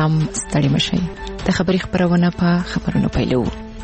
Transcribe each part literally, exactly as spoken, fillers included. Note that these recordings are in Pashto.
سلام، ستړي مشئ. د خبري خبرونه په خبرونو پیلو.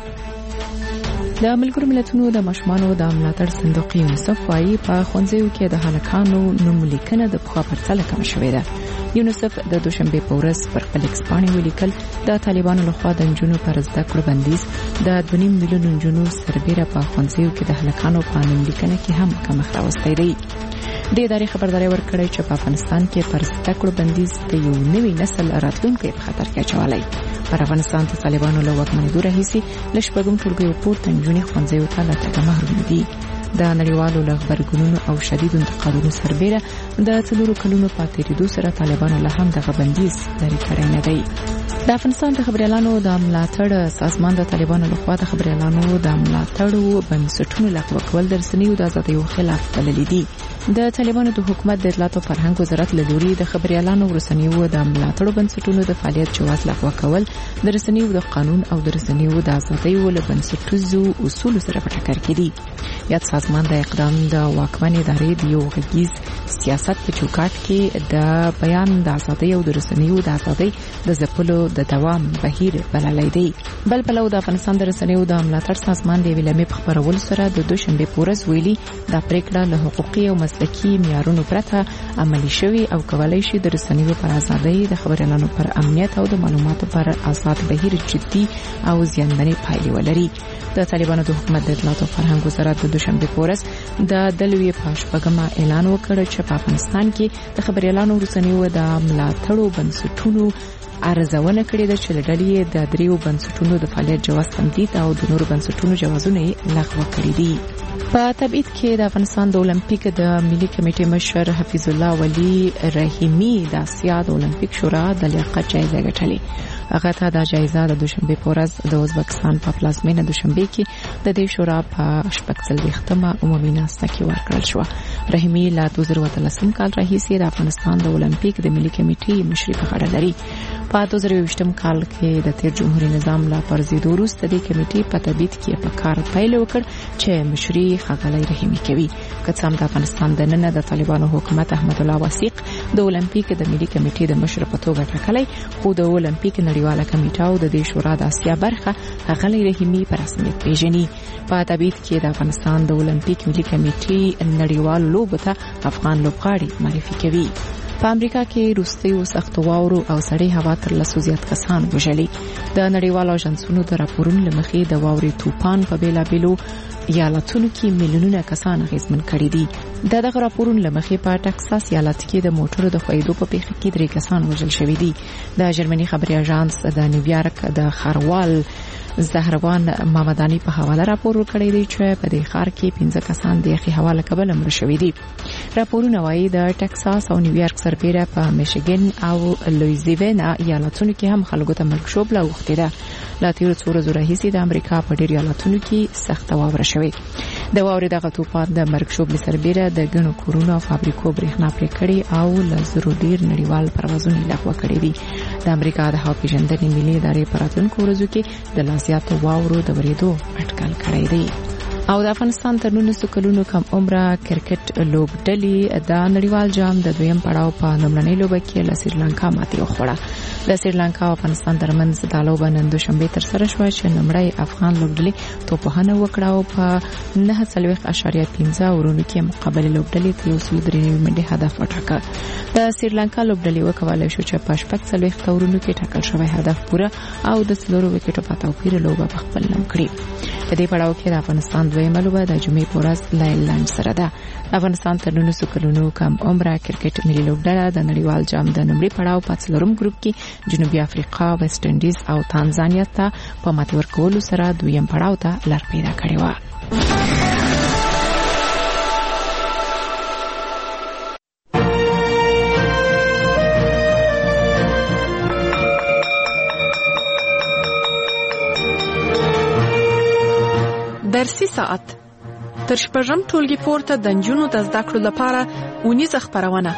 د ملګرو ملتونو د ماشومانو د ملاتړ صندوق یونیسف وايي په ښوونځیو کې د هلکانو نوم لیکنه د پخوا پرتله کمه شوې ده. یونیسف د دوشنبه په ورځ پر خپل ایکس باندې ولیکل د طالبانو لخوا د نجونو پر زده کړو بندیز د دوه نیم میلیون نجونو سربېره په ښوونځیو کې د هلکانو په نوم لیکنه کې هم کمښت راوستی دی. د ادارې خبرداري ورکړې چې په افغانستان کې پر زده کړو بندیز د یو نوي نسل راتلونکي په خطر کې اچولی. پر افغانستان د طالبانو له واکمنېدو راهیسې له شپږم ټولګیو پورته نجونې ښوونځیو ته له تګه محروم دي. د نړیوالو له غبرګونونو او شدیدو انتقادونو سربېره د څلورو کلونو په تېرېدو سره طالبانو له هم دغه بندیز لرې کړی نه دی. د افغانستان د خبريالانو د ملاتړ سازمان د طالبانو لخوا د خبريالانو د ملاتړو بنسټونو لغوه کول د رسنیو د ازادۍ خلاف تللی دي. د طالبانو د حکومت د اطلاعات او فرهنګ وزارت له لوري د خبريالانو رسنیو د ملاتړو بنسټونو د فعالیت جواز لغوه کول د رسنیو د قانون او د رسنیو د ازادۍ ول بنسټیزو اصول سره په ټکر کې دي. یاد سازمان د اقدام د واکمن ادارې د یو غږیز سیاست په چوکاټ کې د بیان د ازادۍ او د رسنیو د ازادۍ د ځپلو د دوام بهیر بللی دی. بل پلو د افغانستان د رسنیو د ملاتړ سازمان د ویلمې په خبرولو سره د دوشنبه په ورځ ویلي د پریکړه له حقوقي او مسلکي معیارونو پرته عملي شوی او کولای شي د رسنیو پر ازادۍ د خبريالانو پر امنیت او د معلوماتو پر آزاد بهیر جدي او زیانمنې پایلې ولري. د طالبانو د حکومت د اطلاعات او فرهنګ وزارت د دوشنبه په ورځ د دلوي پاشپګما اعلان وکړ چې په افغانستان کې د خبريالانو رسنیو د ملاتړو بنسټونو ارزونه کړې ده چې لړلې د دریو بنسټونو د فعالیت جواز تمدید او د نورو بنسټونو جوازونه لغوه کړې دي. په تبعید کې د افغانستان د اولمپیک د ملي کمیټې مشر حفیظ الله ولی رحیمی د اسیا د اولمپیک شورا د لیاقت جایزه ګټلې. هغه ته د جایزه د دوشنبه په ورځ د ازبکستان په پلازمینه دوشنبه کې د دې شورا په شپږ څلوېښتمه عمومي ناسته کې ورکړل شو. رحیمی لا دوه زره اتلسم کال راهیسې د افغانستان د اولمپیک د ملي کمیټې مشري په غاړه لري. په دوه زره یوویشتم کال کې د تیر جمهوریت نظام لا پرځېدو وروسته د کمیټې په تبعید کې په کار پیل وکړ چې مشري ښاغلی رحیمی کوي. که څه هم د افغانستان د نن د طالبانو حکومت احمد الله وثیق د اولمپیک د ملي کمیټې د مشر په توګه ټاکلی، خو د اولمپیک نړیواله کمیټه او د دې شورا د اسیا برخه ښاغلی رحیمی په رسمیت پیژني. په تبعید کې د افغانستان د اولمپیک ملي کمیټې نړیوال لوبو ته افغان لوبغاړي معرفي کوي. په امریکا کې روسي سخت واورو او سړې هوا تر لسو زیات کسان وژلي. د نړیوالو اژانسونو د راپورونو لمخې د واورې توپان په بیلابیلو ایالتونو کې میلیونونه کسان اغېزمن کړي دي. د دغه راپورونو لمخې په ټکساس ایالت کې د موټرو د ښویېدو په پیښه کې درې کسان وژل شوي دي. د جرمني خبري اژانس د نیویارک د ښاروال زهروان مامدانی په حواله راپور ورکړی دی چې په دې ښار کې پنځه کسان د یخي هوا له کبله مړه شوي دي. راپورونه وایي د ټکساس او نیویارک سربېره په میشیګن او لویزیانا ایالتونو کې هم خلکو ته مرګ ژوبله اوښتې ده. لا تیرو څو ورځو راهیسې د امریکا په ډېرو ایالتونو کې سخته واوره شوې. د واورې دغه توپان د مرګ ژوبلې سربېره د ګڼو کورونو او فابریکو برېښنا پرې کړې او له زرو ډېر نړیوال پروازونه لغوه کړي دي. د امریکا د هوا پیژندنې ملي ادارې په راتلونکو ورځو کې د لا زیاتو واورو د ورېدو اټکل کړی دی. او د افغانستان تر نولسو کلونو کم عمره کرکټ لوبډلې د نړیوال جام د دویم پړاو په لومړنۍ لوبه کې له سریلانکا ماتې وخوړه. د سریلانکا او افغانستان ترمنځ د لوبه نن دوشنبه تر سره شوه چې لومړی افغان لوبډلې توپوهنه وکړه او په نهه څلوېښت اعشاریه پنځه اورونو کې مقابلې لوبډلې ته یو سل درې نوي منډې هدف وټاکه. د سریلانکا لوبډلې وکولای شو چې په شپږ څلوېښت اورونو کې ټاکل شوی هدف پوره او د څلورو وکټو په توپیر لوبه په خپل نوم کړي. په دې پړاو کې د افغانستان دویمه لوبه د جمعې په ورځ له ایرلند سره ده. افغانستان تر نولسو کلونو کم عمره کرکټ ملي لوبډله د نړیوال جام د لومړي پړاو په څلورم ګروپ کې جنوبي افریقا، ویسټ انډیز او تانزانیا ته په ماتې ورکولو سره دویم پړاو ته لار پیدا کړې وه. درسي ساعت تر شپږم ټولګي پورته د نجونو د زده کړو لپاره اونیزه خپرونه.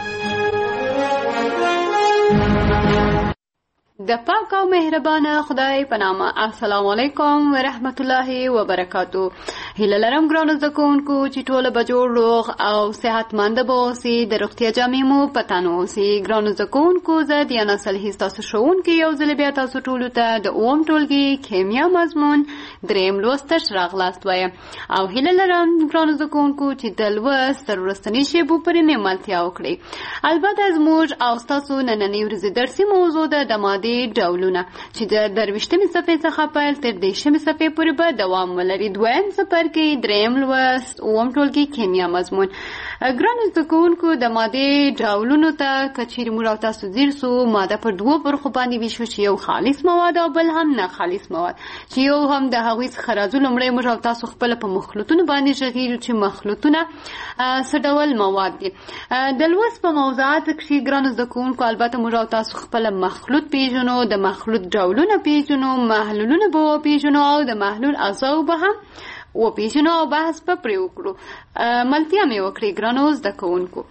د پاک او مهربانه خدای په نامه. السلام علیکم ورحمت الله وبرکاتو. هیله لرم ګرانو زده کوونکو چې ټوله به جوړ روغ او صحتمند به اوسئ. د روغتیا جامې مو په تن اوسئ. ګرانو زده کوونکو زه دیانا صالحي ستاسو ښوونکې یو ځل بیا تاسو ټولو ته د اووم ټولګي کیمیا مضمون دریم لوست ته ښه راغلاست وایم او هیله لرم ګرانو زده کوونکو چې د لوست تر وروستنۍ شېبو پورې مېلمستیا وکړئ. البته زموږ او ستاسو نننۍ ورځې درسي موضوع ده د مادې ډولونه چې د درویشتمې صفحې څخه پیل تر دېرشمې صفحې پورې به دوام ولري. دویم څپرکی دریم لوست اووم ټولګي کیمیا مضمون. ګرانو زده کوونکو د مادې ډولونو ته که چیرې موږ او تاسو ځیر سو ماده په دوو برخو باندې ویشو چې یو خالص مواد او بل هم نه خالص مواد چې یو هم د هغوی څخه راځو. لومړی موږ او تاسو خپله په مخلوطونو باندې غږیږو چې مخلوطونه څه ډول مواد دي. د لوست په موضوعاتو کښې ګرانو زده کوونکو البته موږ او تاسو خپله مخلوط پیژنو، د مخلوط ډولونه پیژنو، محلولونه به وپیژنو او د محلول اجزاو به هم وپیژنو او بحث به پرې وکړو. ملتیا مې وکړې ګرانو زده کوونکو.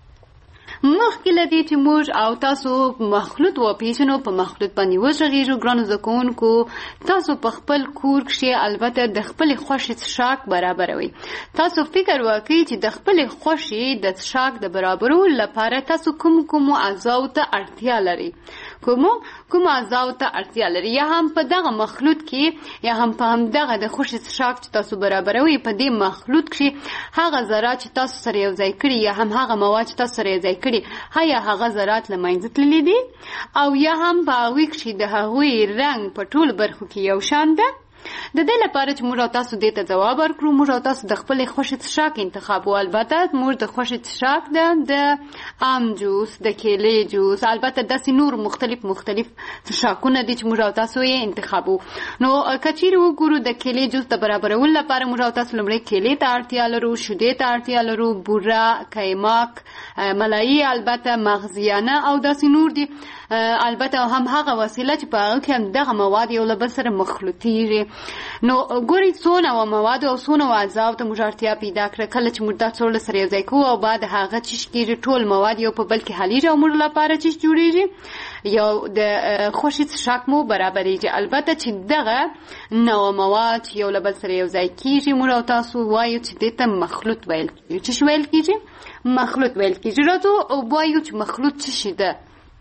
مخکې له دې چې موږ او تاسو مخلوط وپیژنو په مخلوط باندې وغږیږو ګرانو زده کوونکو تاسو په خپل کور کښې البته د خپلې خوښې څښاک برابروئ. تاسو فکر وکړئ چې د خپلې خوښې د څښاک د برابرولو لپاره تاسو کوم کومو اجزاو ته اړتیا لرئ، کومو کوم اجزاو ته اړتیا لري، یا هم په دغه مخلوط کې یا هم په همدغه د خوښې څښاک چې تاسو برابروئ په دې مخلوط کښې هغه ذرات چې تاسو سره یو ځای کړي یا هم هغه مواد چې تاسو سره یو ځای کړي هیا هغه ذرات له منځه تللي دي او یا هم په هغوی کښې د هغوی رنګ په ټولو برخو کې یو شان ده. د دې لپاره چې موږ او تاسو دې ته ځواب ورکړو موږ او تاسو د خپلې خوښې څښاک انتخاب وو. البته موږ د خوښې څښاک ده د ام جوس، د کیلې جوس، البته داسې نور مختلف مختلف څښاکونه دي چې موږ او تاسو یې انتخابو. نو که چیرې وګورو د کیلې جوس د برابرولو لپاره موږ او تاسو لومړی کیلې ته اړتیا لرو، شیدې ته اړتیا لرو، بوره، قیماک، ملایي، البته مغزیانه او داسې نور دي. البته هم هغه وسیله چې په هغه کې هم دغه مواد یو له بل سره مخلوطیږي. نو ګورئ څونه و مواد او څونه و اجزاو ته موږ اړتیا پیدا کړه. کله چې موږ دا څوړله سره یو ځای کوو او بعد هغه چیش کېږي ټول مواد یو په بل کې حلیږي او موږ لپاره چیش جوړېږي یو د خوښې څښاک مو برابرېږي. البته چې دغه نوع مواد چې یو له بل سره یو ځای کېږي موږ او تاسو وایو چې دې ته مخلوط ویل کېږي. څه شی ویل کېږي؟ مخلوط ویل کېږي. راځو وایو چې مخلوط څه شی ده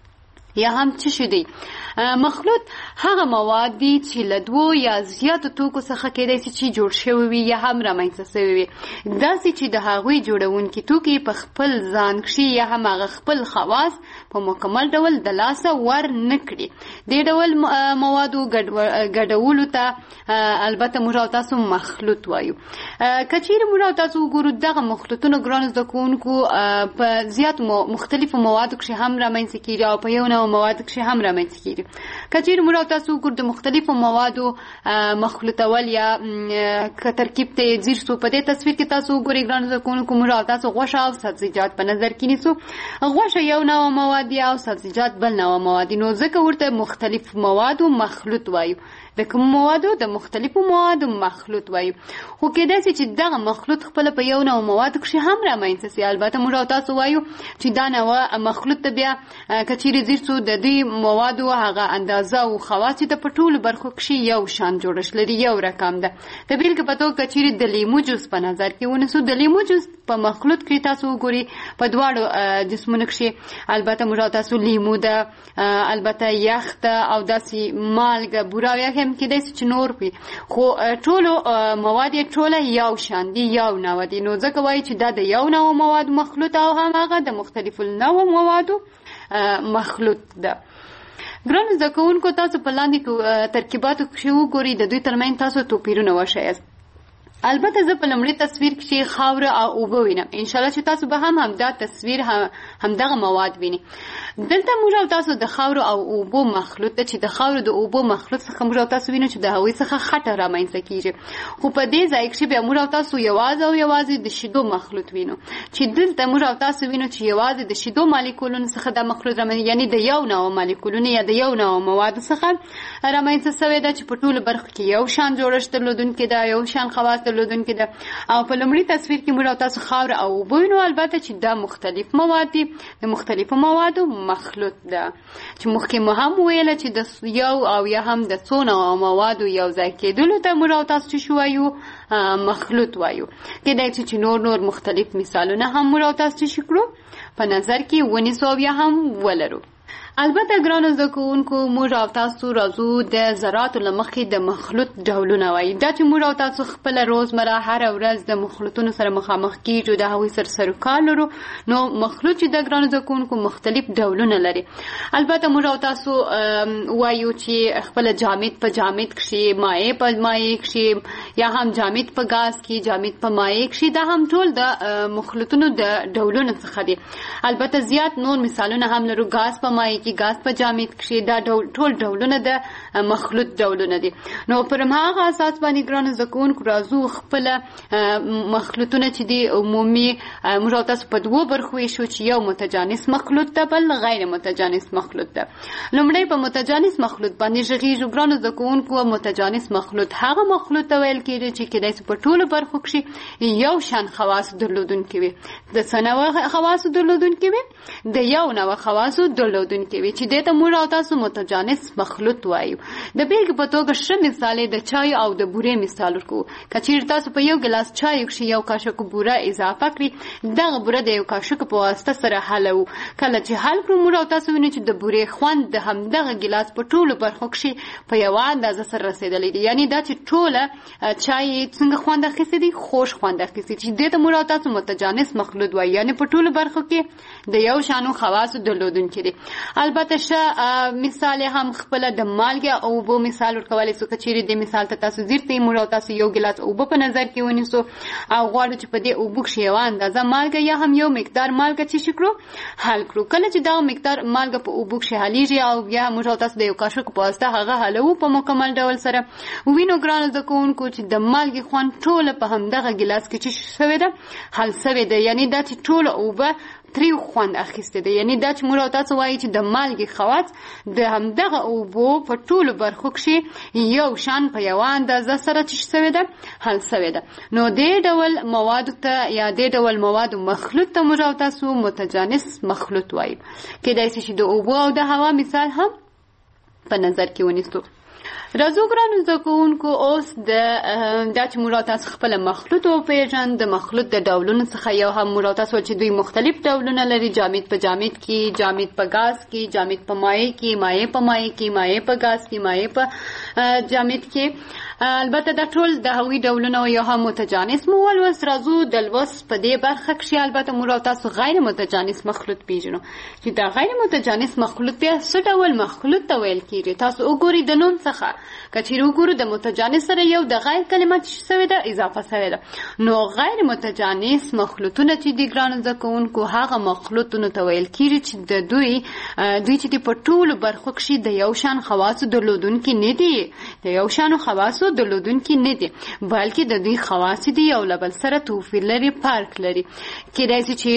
یا هم څه شي دی. مخلوط هغه مواد دي چې له دوو یا زیاتو توکو څخه کېدای شي چې جوړ شوي وي یا هم رامنځته شوي وي، داسې چې د هغوی جوړونکي توکي په خپل ځان کښې یا هم هغه خپل خواص په مکمل ډول د لاسه ور نه کړي. دې ډول موادو ګډولو ته البته موږ او تاسو مخلوط وایو. که چیرې موږ او تاسو وګورو دغه مخلوطونه ګرانو زده کوونکو په زیاتو مختلفو موادو کښې هم رامنځته کېږي او په یو نوع موادو کښې هم رامنځته کېږي. که چیرې موږ او تاسو وګورو د مختلفو موادو مخلوطول یا که ترکیب ته یې ځیر سو په دې تصویر کې تاسو وګورئ ګرانو زده کوونکو موږ او تاسو غوښه او سبزیجات په نظر کې نیسو. غوښه یو نوع مواد دي او سبزیجات بل نوع مواد دي، نو ځکه ورته مختلف موادو مخلوط وایو. د کوم موادو؟ د مختلفو موادو مخلوط وایو. خو کېدای شي چې دغه مخلوط خپله په یو نوع موادو کښې هم رامنځته سي. البته موږ او تاسو وایو چې دا نوع مخلوط ته بیا که چیرې ځیر سو د دې موادو هغه اندازه او خواص چې د په ټولو برخو کښې یو شان جوړښت لري، یو رقم ده. د بېلګې په توګه که چیرې د لیمو جوس په نظر کې ونیسو، د لیمو جوس په مخلوط کښې تاسو وګورئ په دواړو جسمونو کښې البته موږ او تاسو لیمو ده، البته یخ ده او داسې مالګه، بوره او یخ هم کېدای شي چې نور وي، خو ټولو مواد یې ټوله یو شان دي، یو نوع دي. نو ځکه وایي چې دا د یو نوع موادو مخلوط او هم هغه د مختلفو نوع موادو مخلوط ده. ګرانو زده کوونکو تاسو په لاندې ترکیباتو کښې وګورئ د دوی ترمنځ تاسو توپیرونه وښیاست. البته زه په لومړي تصویر کښې خاوره او اوبه وینم. انشاءالله چې تاسو به هم همدا تصویر همدغه مواد وینئ. دلته موږ او تاسو د خاورو او اوبو مخلوط ده چې د خاورو د اوبو مخلوط څخه موږ او تاسو وینو چې د هغوی څخه خټه رامنځته کېږي. خو په دې ځای کښې بیا موږ او تاسو یوازې او یوازې د شیدو مخلوط وینو چې دلته موږ او تاسو وینو چې یوازې د شیدو مالیکولونو څخه دا مخلوط رامنځته، یعنې د یو نوع مالیکولونو یا د یو نوع موادو څخه رامنځته شوې ده چې په ټولو برخو کې یو شان جوړښت درلودونکې ده، یو شان خواص درلودونکې ده. او په لومړي تصویر کې موږ او تاسو خاوره او اوبه وینو، البته چې دا مختلف مواد دي، د مختلفو موادو مخلوط ده چې مخکې مو هم ویله چې د یو او یا هم د څو نوعو موادو یو ځای کېدلو ته موږ او تاسو چې شو وایو مخلوط وایو. کېدای شي چې نور نور مختلف مثالونه هم موږ او تاسو چې کړو په نظر کې ونیسو او یا هم ولرو. البته ګرانو زده کوونکو موږ او تاسو راځو د ذراتو له مخکې د مخلوط ډولونه وایي. دا چې موږ او تاسو خپله روزمره هره ورځ د مخلوطونو سره مخامخ کیږو، د هغوی سره سروکار لرو، نو مخلوط چې د ګرانو زده کوونکو مختلف ډولونه لري. البته موږ او تاسو وایو چې خپله جامد په جامد کښې، مایع په مایع کښې، یا هم جامد په ګاز کې، جامد په مایع کښې، دا هم ټول د مخلوطونو د ډولونو څخه دي. البته زیات نور مثالونه هم لرو، ګاز په مایع کې، ګاز په جامد کښې، دا ټول ډولونه د مخلوط ډولونه دي. نو پر هماغه اساس باندې ګرانو زده کوونکو راځو خپله مخلوطونه چې دي عمومي موږ او تاسو په دوو برخو ویشو چې یو متجانس مخلوط ده، بل غیر متجانس مخلوط ده. لومړی په متجانس مخلوط باندې غږیږو. ګرانو زده کوونکو متجانس مخلوط هغه مخلوط ته ویل کېږي چې کېدای شي په ټولو برخو کښې یو شان خواص درلودونکي وي، د څه نوع خواصو درلودونکي وي، د یو نوع خواصو درلودونکي وي چې دې ته موږ او تاسو متجانس مخلوط وایو. د بیلګې په توګه ښه مثال د چای او د بورې مثال ورکوو. که چېرې تاسو په یو ګیلاس چای کښې یو کاشوک بوره اضافه کړي، دغه بوره د یو کاشوک په واسطه سره حلوو. کله چې حل کړو موږ او تاسو وینو چې د بورې خوند د همدغه ګیلاس په ټولو برخو کښې په یوه اندازه سره رسېدلی دی. یعنې دا چې ټوله چای څنګه خوند اخیستی دی، خوږ خوند اخیستی، چې دې ته موږ او تاسو متجانس مخلوط وایو. یعنې په ټولو برخو کې د یو شانو خواصو درلودونکي دي. البته ښه مثال هم خپله د مالګې او اوبو مثال ورکولی سو. که چېرې دې مثال ته تاسو ځیر ته موږ او تاسو یو ګیلاس اوبه په نظر کې ونیسو او غواړو چې په دې اوبو کښې یوه اندازه مالګه یا هم یو مقدار مالګه چې شي کړو حل کړو. کله چې دغه مقدار مالګه په اوبو کښې حلیږي او بیا موږ او تاسو د یو کاشوک په واسطه هغه حلوو په مکمل ډول سره، وینو ګرانو زده کوونکو چې د مالګې خوند ټوله په همدغه ګیلاس کې چې شوې ده حل شوې ده. یعنې دا چې ټوله اوبه تریو خوند اخیسته ده. یعنی دا چې موږ او تاسو وایي چې د مالګې خواص د همدغه اوبو په ټولو برخو کښې یو شان په یوه اندازه سره چې شوې ده حل شوې ده. نو دې ډول موادو ته یا دې ډول موادو مخلوط ته موږ او تاسو متجانس مخلوط وایو. کېدای شي چې د اوبو او د هوا مثال هم په نظر کې ونیسو. راځو ګرانو زده کوونکو اوس د دا چې موږ او تاسو خپله مخلوط وپېژنو. د مخلوط د ډولونو څخه یو هم موږ او تاسو چې دوی مختلف ډولونه لري، جامد په جامد کې، جامد په ګاز کې، جامد په مایع کې، مایع په مایع کې، مایع په ګاز کې، مایع په جامد کې. البته دا ټول د هغوی ډولونه یو هم متجانس مو ولوست. راځو د لوست په دې برخه کښې البته موږ او تاسو غیر متجانس مخلوط پېژنو چې دا غیر متجانس مخلوط بیا څه ډول مخلوط ته ویل کېږي. تاسو وګورئ د نوم څخه که چېرې وګورو د متجانس سره یو د غیر کلمه چې شوې ده اضافه شوې ده. نو غیر متجانس مخلوطونه چې دي ګرانو زده کوونکو هغه مخلوطونو ته ویل کېږي چې د دوی دوی چې دي په ټولو برخو کښې د یو شان خواصو درلودونکي نه دي، د یو شانو خواصو درلودونکي نه دي، بلکې د دوی خواص دي یو له بل سره توپیر لري، فرق لري. کېدای شي چې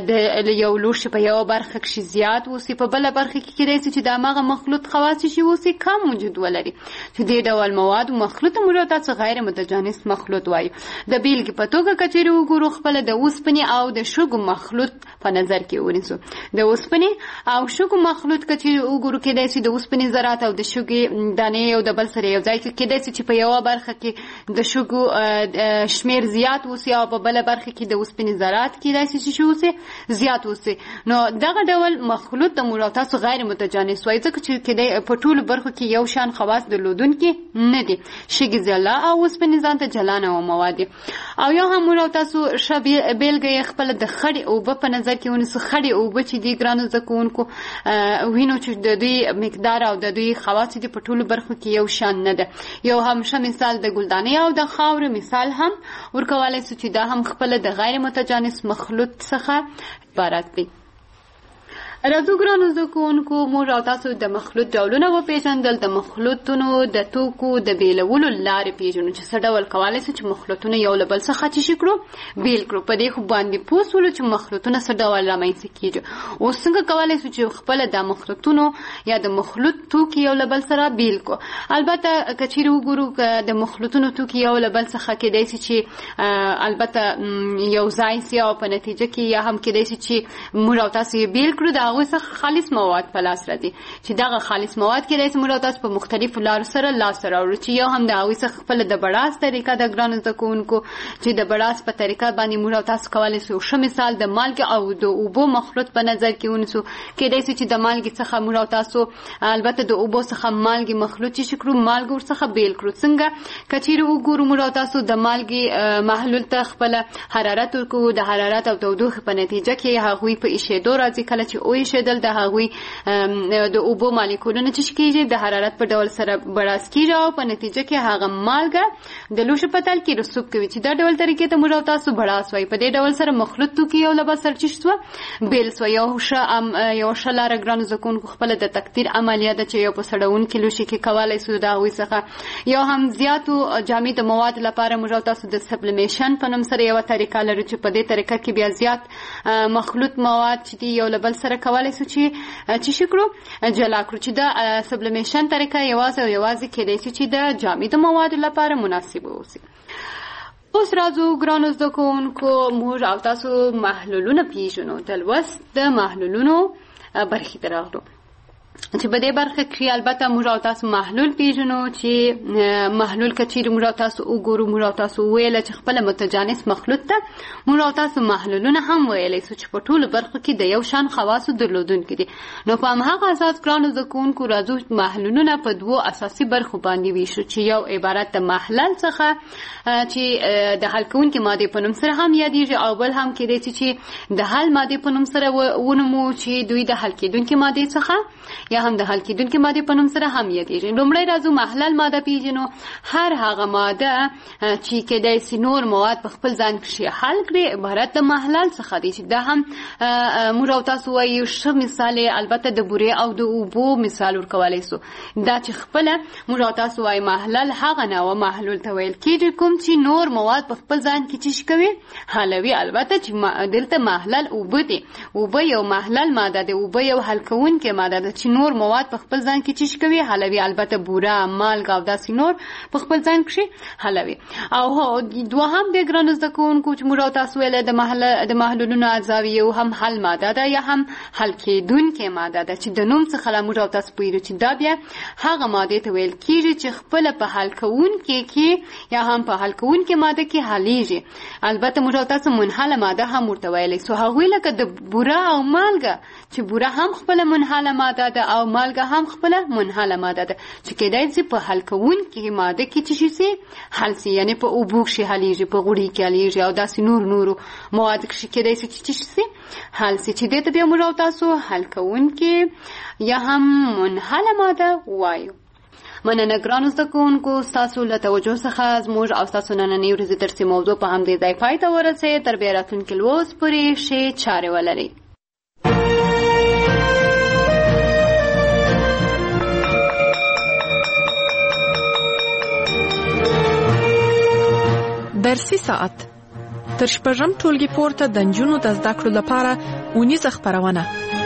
د یو لوښي په یوه برخه کښې زیات اوسي، په بله برخه کې کېدای شي چې د هماغه مخلوط خواص چې اوسي کم وجود ولري. چې دې ډول مواد مخلوط موږ تاسو غیر متجانس مخلوط وایو. د بیلګې په توګه که چېرې وګورو خپله د اوسپنې او د شګو مخلوط په نظر کې ونیسو. د اوسپنې او شګو مخلوط که چېرې وګورو کېدای شي د اوسپنې ذرات او د شګې دانې یو د بل سره یو ځای کې کېدای شي چې په یوه برخه کې د شګو شمیر زیات اوسي او په بله برخه کې د اوسپنې ذرات کېدای شي چې اوسي زیات اوسي. نو دغه ډول مخلوط د موږ تاسو غیر متجانس وایي ځکه چې کېدای په ټولو برخو کې یو شان خواص درلودونکي نه دي. شګې جلا او اوسپنې ځان ته جلا نوع مواد دي. او یا هم موږ تاسو ښه بېلګه یې خپله د خړې اوبه په نظر کې ونیسو. خړې اوبه چې دي ګرانو زده کوونکو وینو چې د دوی مقدار او د دوی خواص دي په ټولو برخو کې یو شان نه ده. یو هم ښه مثال د ګلدانې او د خاورې مثال هم ورکولی سو چې دا هم خپله د غیر متجانس مخلوط څخه عبارت دی. راځو ګرانو زده کوونکو موږ او تاسو د مخلوط ډولونه وپېژندل. د مخلوطونو د توکو د بیلولو لارې پېژنو چې څه ډول کولی شو چې مخلوطونه یو له بل څخه چې شي کړو بیل کړو. په دې خو باندې پوه شولو چې مخلوطونه څه ډول رامنځته کېږي. اوس څنګه کولی شو چې خپله د مخلوطونو یا د مخلوط توکي یو له بل سره بیل کړو. البته که چیرې وګورو که د مخلوطونو توکي یو له بل څخه کېدای شي چې البته یو ځای سي او په نتیجه کې یا هم کېدای شي چې موږ او تاسو یې بیل کړو، د هغوی څخه خالص مواد په لاس راځي چې دغه خالص مواد کېدای شي موږ او تاسو په مختلفو لارو سره لاسته راوړو چې یو هم د هغوی څخه خپله د بړاس طریقه د ګرانو زده کوونکو چې د بړاس په طریقه باندې موږ او تاسو کولی شو ښه مثال د مالګې او د اوبو مخلوط په نظر کې ونیسو. کېدای شي چې د مالګې څخه موږ او تاسو البته د اوبو څخه مالګې مخلوط چې کړو مالګه ورڅخه بیل کړو. څنګه که چیرې وګورو موږ او تاسو د مالګې محلول ته خپله حرارت ورکوو، د حرارت او تودوخې په نتیجه کې هغوی په ایشېدو راځي. کله چې وایشېدل د هغوی د اوبو مالیکولونه چې کېږي د حرارت په ډول سره بړاس کېږي او په نتیجه کې هغه مالګه د لوښي په تل کې رسوب کوي چې دا ډول طریقې ته موږ او تاسو بړاس وایي. په دې ډول سره مخلوط توکي یو له بل سره چې شوه بیل سوه. یو ښه یو ښه لاره ګرانو زده کوونکو خپله د تقدیر عملیه ده چې یو په سړوونکي لوښي کې کولی شو د هغوی څخه یو هم زیاتو جامد مواد لپاره موږ او تاسو د سبلیمیشن په نوم سره یوه طریقه لرو چې په دې طریقه کې بیا زیات مخلوط مواد چې دي یو له بل سره کولی شو چې چې شي کړو جلا کړو چې د سبلیمیشن طریقه یوازې او یوازې کېدای شي چې د جامدو موادو لپاره مناسب اوسي. اوس راځو ګرانو زده کوونکو موږ او تاسو محلولونه پېژنو. د لوست د محلولونو برخې ته راغلو چې په دې برخه کې البته موږ او تاسو محلول پیژنو چې محلول که چیرې موږ او تاسو وګورو موږ او تاسو وویله چې خپله متجانس مخلوط ته موږ او تاسو محلولونه هم ویلی سو چې په ټولو برخو کې د یو شان خواصو درلودونکي دي. نو په همهغه اساس ګرانو زده کوونکو راځو محلولونه په دوو اساسي برخو باندې ویشو چې یو عبارت د محلل څخه چې د حل کوونکي مادې په نوم سره هم یادېږي او بل هم کېدای شي چې د حل مادې په نوم سره ونومو چې دوی د حل کېدونکي مادې څخه یا هم د حل کېدونکي مادې په نوم سره هم یادېږي. لومړی راځو محلل ماده پیژنو. هر هغه ماده چې کېدای شي نور مواد په خپل ځان کښې حل کړي عبارت د محلل څخه دی چې دا هم موږ او تاسو وایو ښه مثال البته د بورې او د اوبو مثال ورکولی سو. دا چې خپله موږ او تاسو وایو محلل هغه نوع محلول ته ویل کېږي کوم چې نور مواد په خپل ځان کې چې کوي حلوي. البته چې دلته محلل اوبه دي، اوبه یو محلل ماده دی، اوبه یو حل کوونکې ماده ده چې نور مواد په خپل ځان کې چیش کوي حلوي. البته بوره، مالګه او داسې نور په خپل ځان کې حلوي. او دوهم د ګرانو زده کوونکو چې موږ او تاسو ویله د محلل د محلولونو اجزاوي یو هم حل ماده ده یا هم حل کېدونکې ماده ده چې د نوم څخه له موږ او تاسو پوهېږو چې دا بیا هغه مادې ته ویل کېږي چې خپله په حل کوونکې کې یا هم په حل کوونکې ماده کې حلیږي. البته موږ او تاسو منحله ماده هم ورته ویلی سو. هغوی لکه د بوره او مالګه چې بوره هم خپله منحله ماده ده او مالګه هم خپله منحله ماده ده چې کېدای شي په حل کوونکې ماده کې چې شي سي حل سي، یعنې په اوبو کښې حلیږي، په غوړي کې حلیږي او داسې نور نورو مواد کښې کېدای شي چې شي سي حل سي چې دې ته بیا موږ او تاسو حل کوونکې یا هم منحله ماده وایو. مننه ګرانو زده کوونکو ستاسو له توجه څخه زموږ او ستاسو نننۍ ورځې درسي موضوع په همدې ځای پای ته ورسېد. تر بیا راتلونکي لوست پورې ښې چارې ولرئ. درسي ساعت تر شپږم ټولګي پورته د نجونو د زده کړو لپاره اونیزه خپرونه.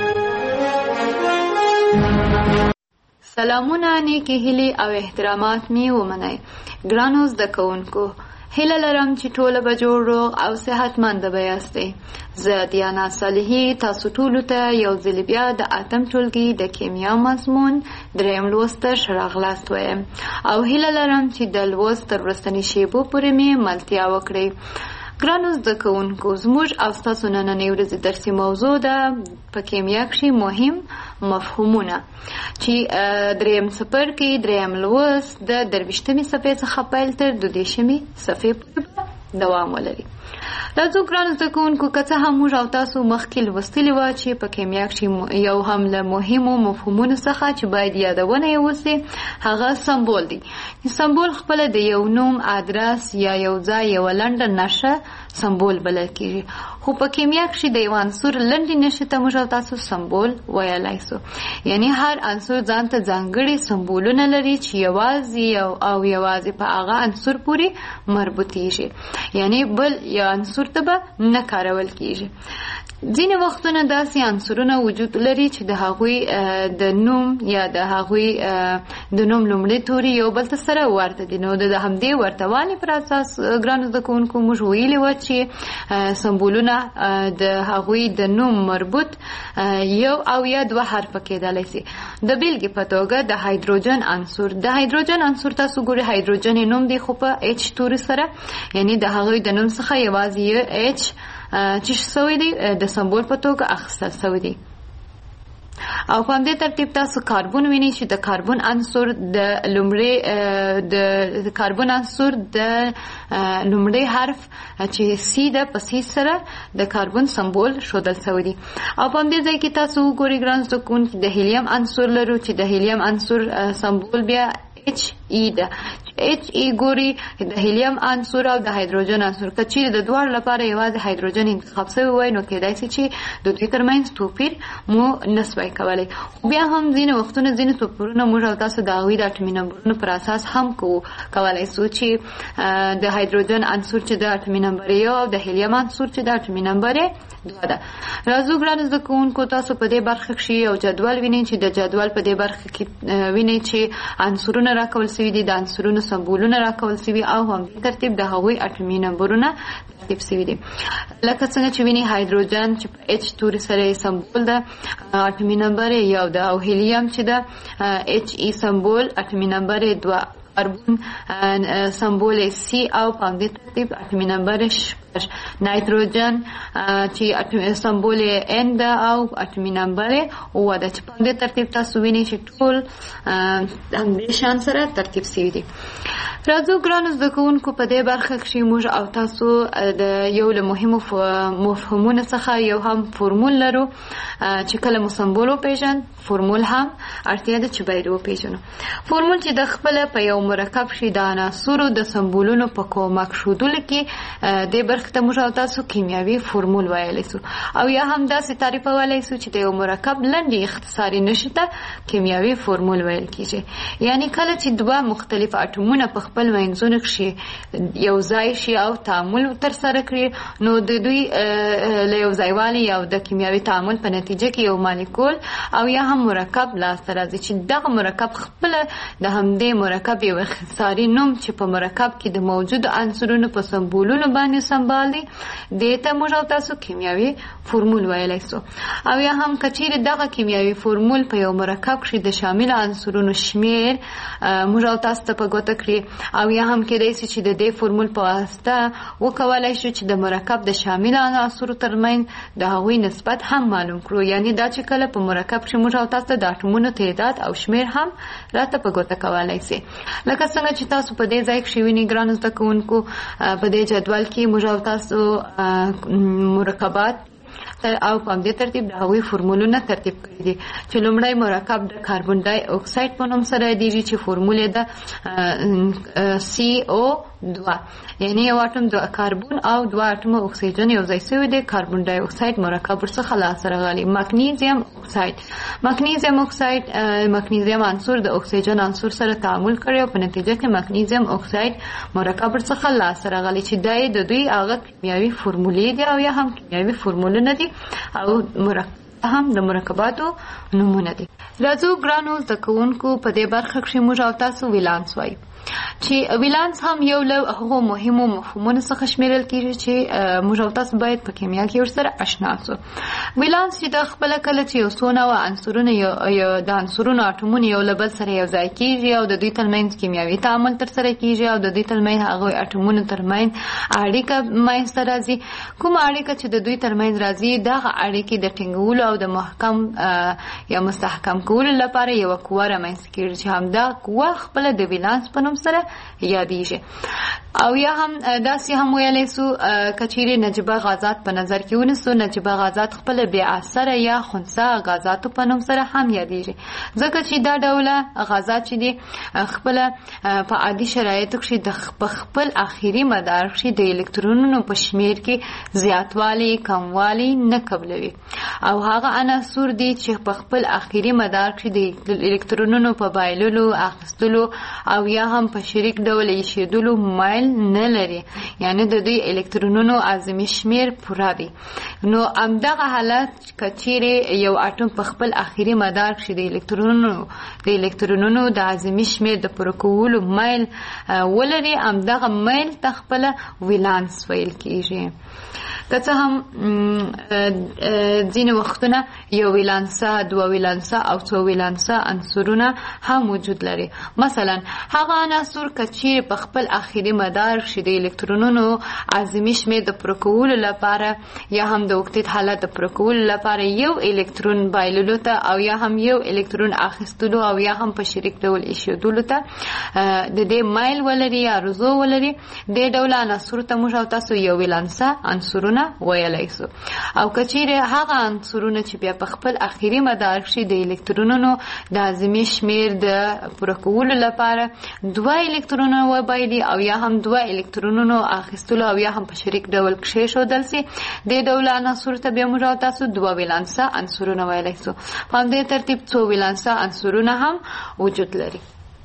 سلامونه، نیکې هیلې او احترامات می ومنئ. ګرانو زده کوونکو، هیله لرم چې ټوله به جوړ روغ او صحتمنده به یاستئ. زه دیانا صالحي تاسو ټولو ته یو ځل بیا د اتم ټولګي د کیمیا مضمون دریم لوست ته ښه راغلاست وایم او هیله لرم چې د لوست تر وروستنۍ شیبو پورې مې ملتیا وکړئ. ګرانو زده کوونکو، زموږ او ستاسو نننۍ ورځې درسي موضوع ده په کیمیا کښې مهم مفهومونه چې دریم څپرکي دریم لوست د درویشتمې صفحې څخه پیل تر دوه دېرشمې صفحې پورې دوام ولري. راځو ګرانو زده کوونکو که څه هم موږ او تاسو مخکې لوستلي وه چې په کیمیا کښې یو هم له مهمو مفهومونو څخه چې باید یادونه یې وسي هغه سمبول دی. سمبول خپله د یو نوم، ادرس یا یو ځای یوه لنډه نښه سمبول بلل کېږي. خو په کیمیا کښې د یو عنصر لنډې نښې ته موږ او تاسو سمبول ویلی سو. یعنی هر عنصر ځان ته ځانګړي سمبولونه لري چې یوازې او یوازې په هغه عنصر پورې مربوطېږي، یعنی بل یو عنصر ته به نه کارول کېږي. ځینې وختونه داسې عنصرونه وجود لري چې د هغوی د نوم یا د هغوی د نوم لومړي توري یو بل ته سره ورته دي. نو د همدې ورته والي پر اساس ګرانو زده کوونکو موږ ویلي وه چې سمبولونه د هغوی د نوم مربوط یو او یا دوه حرفه کېدلی سي. د بیلګې په توګه د هایدروجن عنصر د هایدروجن عنصر تاسو ګورئ هایدروجن یې نوم دی خو په ایچ توري سره، یعنی د هغوی د نوم څخه یوازې یو ایچ چې سوی دی د سمبول په توګه اخیستل سوی دی. او په همدې ترتیب تاسو کاربون وینئ چې د کاربون عنصر د لومړي د کاربون عنصر د لومړي حرف چې سی ده په سی سره د کاربون سمبول ښودل سوی دی. او په همدې ځای کې تاسو وګورئ ګران زده کوونکي د هیلیم عنصر لرو چې د هیلیم عنصر سمبول بیا اچ ای ده. اچ ای ګوري د هیلیم عنصر او د هایدروجن عنصر که چیرې د دواړو لپاره یوازې هایدروجن انتخاب سوی وای نو کېدای سي چې د دوی ترمنځ توپیر مو نسوای کولی. خو بیا هم ځینې وختونه ځینې توپیرونه موږ او تاسو د هغوی د اټومي نمبرونو پر اساس هم کوو کولی سو چې د هایدروجن عنصر چې د اټومي نمبر یو او د هیلیم عنصر چې د اټومي نمبر دوه ده. راځو ګرانو زده کوونکو تاسو په دې برخه کښې یو جدول وینئ چې د جدول په دې برخه کې وینئ چې عنصرونه راکول سوي دي، د عنصرونو سمبولونه راکول سوي او همدې ترتیب د هغوی اټومي نمبرونه ترتیب سوي دي. لکه څنګه چې وینئ هایدروجن چې په ایچ توري سره سمبول ده اټومي نمبر یو ده، او هیلیم چې ده ایچ ای سمبول اټومي نمبر دوه، کاربون سمبول سی او په همدې ترتیب اټومي نمبر شپږ، نایتروجن چې سمبول ان ده او اټومي نمبر اووه ده چې په همدې ترتیب تاسو وینئ چې ټول همدې شان سره ترتیب سوي دي. راځو ګرانو زده کوونکو په دې برخه کښې موږ او تاسو د یو له مهمو مفهومونو څخه یو هم فورمول لرو چې کله مو سمبول وپېژند فورمول هم اړتیا ده چې باید وپېژنو. فورمول چې د خپله په یو مرکب کښې د عناصرو د سمبولونو په کومک ښودلو کې دې برخې ته موږ او تاسو کیمیاوي فورمول ویلی سو، او یا هم داسې تعریفولی سو چې د یو مرکب لنډې اختصاري نښې ته کیمیاوي فورمول ویل کېږي. یعنی کله چې دوه مختلف اټومونه په خپل منځونو کښې یو ځای شي او تعامل ترسره کړي نو د دوی له یو ځایوالي او د کیمیاوي تعامل په نتیجه کې یو مالیکول او یا هم مرکب لاسته راځي چې دغه مرکب خپله د همدې مرکب یو اختصاري نوم چې په مرکب کې د موجودو عنصرونو په سمبولونو باندې سمبال دی دې ته موږ او تاسو کیمیاوي فورمول ویلی سو. او یا هم که چیرې دغه کیمیاوي فورمول په یو مرکب کښې د شامل عنصرونو شمیر موږ او تاسو ته په ګوته کړي، او یا هم کېدای سي چې د دې فورمول په واسطه وکولی شو چې د مرکب د شامل عناصرو ترمنځ د هغوی نسبت هم معلوم کړو. یعنی دا چې کله په مرکب کښې موږ او تاسو ته د اټومونو تعداد او شمیر هم راته په ګوته کولی سي. لکه څنګه چې تاسو په دې ځای کښې وینئ ګرانو زده کوونکو په دې جدول کې موږ او تاسو مرکبات او په همدې ترتیب د هغوی فورمولونه ترتیب کړي دي چې لومړی مرکب د کاربن ډای اکساید په نوم سره یادېږي چې فورمول یې ده سی او دوه، یعنی یو اټوم د کاربون او دوه اټومه اکسیجن یو ځای سوي دی، کاربن ډای اکساید مرکب ورڅخه لاسته راغلی. مګنیزیم اکساید مګنیزیم اکساید مګنیزیم عنصر د اکسیجن عنصر سره تعامل کړی او په نتیجه کې مګنیزیم اکساید مرکب ورڅخه لاسته راغلی چې دا یې د دوی هغه کیمیاوي فورمولې دي او یا هم کیمیاوي فورمولونه دي او مرکب هم د مرکباتو نومونه دي. راځو ګرانو زده کوونکو په دې برخه کښې موږ او تاسو ولانس وایو چې ویلانس هم یو له هغو مهمو مفهومونو څخه شمیرل کېږي چې موږ او تاسو باید په کیمیا کې ورسره اشنا سو. ویلانس چې د خپله کله چې یو څو نوع عنصرونه یو د عنصرونو اټومونه یو له بل سره یو ځای کېږي او د دوی ترمنځ کیمیاوي تعامل ترسره کېږي او د دوی ترمنځ هغوی اټومونو ترمنځ اړیکه منځته راځي. کومه اړیکه چې د دوی ترمنځ راځي دغه اړیکې د ټینګولو او د محکم یا مستحکم کولو لپاره یوه قوه رامنځته کېږي چې همدا قوه خپله د ویلانس په نوم سره یادېږي. او یا هم داسې هم ویلی سو کچیرې نجیبه غازات په نظر کې ونیسو، نجیبه غازات خپل بې اثره یا خنثی غازاتو په نوم سره هم یادیږي، ځکه چې دا ډوله غازات چې دي خپل په عادي شرایطو کې د خپل اخیری مدار کې د الکترونونو په شمیر کې زیاتوالی کموالی نه قبلوي، او هغه عناصر دي چې په خپل اخیری مدار کې د الکترونونو په بایللو، اخیستلو او یا هم په شریک ډول ایښودلو مایل نه لري، یعنی د دوی الکترونونو اعظمي شمیر پوره دي. نو همدغه حالت کچیرې یو اټوم په خپل اخیری مدار کې د الکترونونو د الکترونونو د اعظمي شمیر د پوره کولو مایل ولري، همدغه مایل ته خپل ولانس ویل کیږي. که څه هم ځینې وختونه یو ولانسه، دوه ولانسه او څو ولانسه عنصرونه هم وجود لري. مثلا هغه عناصر که چیرې په خپل اخیری مدار کې د الکترونونو اعظمي شمیر د پوره کولو لپاره یا هم د اوکتیت حالت د پوره کولو لپاره یو الکترون بایللو ته او یا هم یو الکترون اخیستلو او یا هم په شریک ډول ایښودلو ته د دې مایل ولري یا رضو ولري، دې ډول عناصرو ته موږ او تاسو یو ولانسه عنصرونه ویلی سو. او که چیرې هغه عنصرونه چې بیا په خپل اخیری مدار کې د الکترونونو د اعظمي شمیر د پوره کولو لپاره دوه الکترونونه وبایلي او یا هم دوه الکترونونو اخیستلو او یا هم په شریک ډول کښېښودل سي، دې ډول عناصرو ته بیا موږ او تاسو دوه ولانسه عنصرونه ویلی سو. په همدې ترتیب څو ولانسه عنصرونه هم وجود لري.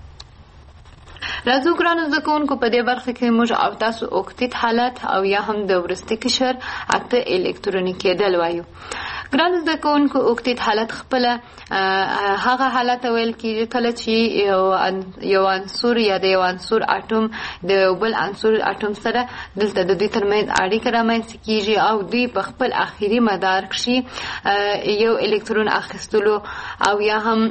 راځو ګرانو زده کوونکو په دې برخه کې موږ او تاسو اوکتیت حالت او یا هم د وروستي قشر اته الکتروني کېدل وایو. ګرانو زده کوونکو اوکتیت حالت خپل هغه حالت ویل کېږي کله چې یو عنصر یا د یو عنصر اټوم د یو بل عنصر اټوم سره دلته د دوی ترمنځ اړیکه رامنځته کېږي او دوی په خپل اخیری مدار کې یو الکترون اخیستلو او یا هم